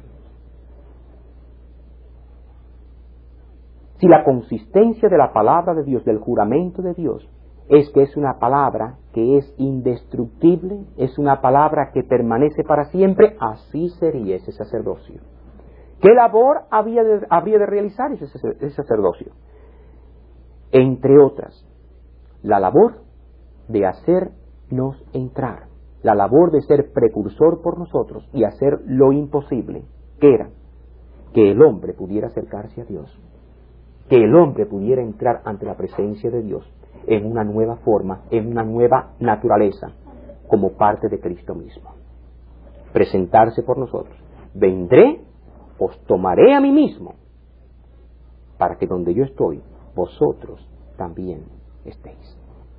Si la consistencia de la palabra de Dios, del juramento de Dios, es que es una palabra que es indestructible, es una palabra que permanece para siempre, así sería ese sacerdocio. ¿Qué labor habría de realizar ese sacerdocio? Entre otras, la labor de hacernos entrar, la labor de ser precursor por nosotros y hacer lo imposible, que era que el hombre pudiera acercarse a Dios, que el hombre pudiera entrar ante la presencia de Dios en una nueva forma, en una nueva naturaleza, como parte de Cristo mismo. Presentarse por nosotros. Vendré, os tomaré a mí mismo, para que donde yo estoy, vosotros también estéis.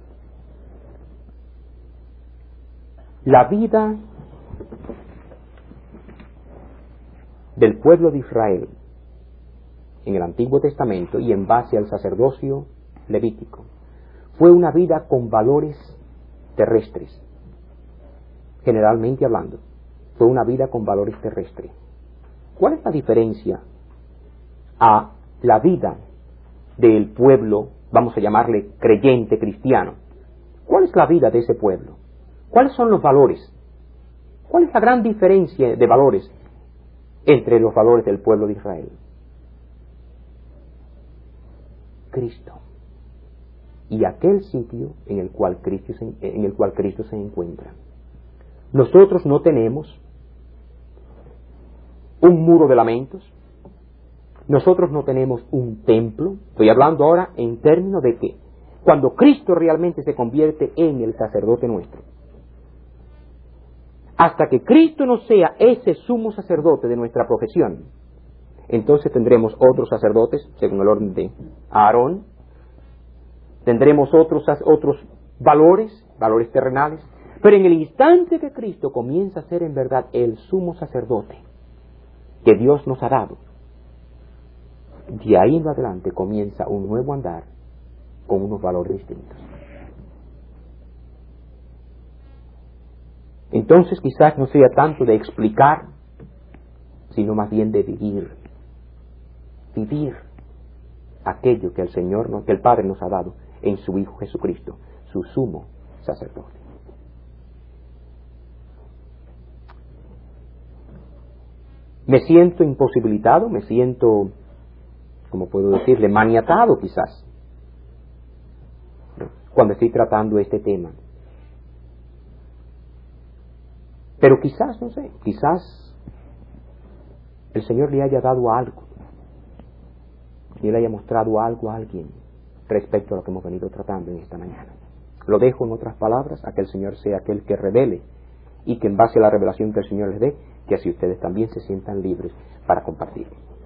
La vida del pueblo de Israel en el Antiguo Testamento y en base al sacerdocio levítico fue una vida con valores terrestres, generalmente hablando, fue una vida con valores terrestres. ¿Cuál es la diferencia a la vida del pueblo, vamos a llamarle creyente cristiano? ¿Cuál es la vida de ese pueblo? ¿Cuáles son los valores? ¿Cuál es la gran diferencia de valores entre los valores del pueblo de Israel? Cristo. Y aquel sitio en el cual Cristo se encuentra. Nosotros no tenemos un muro de lamentos. Nosotros no tenemos un templo. Estoy hablando ahora en términos de que cuando Cristo realmente se convierte en el sacerdote nuestro. Hasta que Cristo no sea ese sumo sacerdote de nuestra profesión, entonces tendremos otros sacerdotes, según el orden de Aarón, tendremos otros valores terrenales, pero en el instante que Cristo comienza a ser en verdad el sumo sacerdote que Dios nos ha dado, de ahí en adelante comienza un nuevo andar con unos valores distintos. Entonces quizás no sea tanto de explicar, sino más bien de vivir aquello que que el Padre nos ha dado en su Hijo Jesucristo, su sumo sacerdote. Me siento imposibilitado, me siento, como puedo decirle, maniatado quizás, cuando estoy tratando este tema. Pero quizás, no sé, quizás el Señor le haya dado algo, y le haya mostrado algo a alguien respecto a lo que hemos venido tratando en esta mañana. Lo dejo en otras palabras, a que el Señor sea aquel que revele, y que en base a la revelación que el Señor les dé, que así ustedes también se sientan libres para compartir.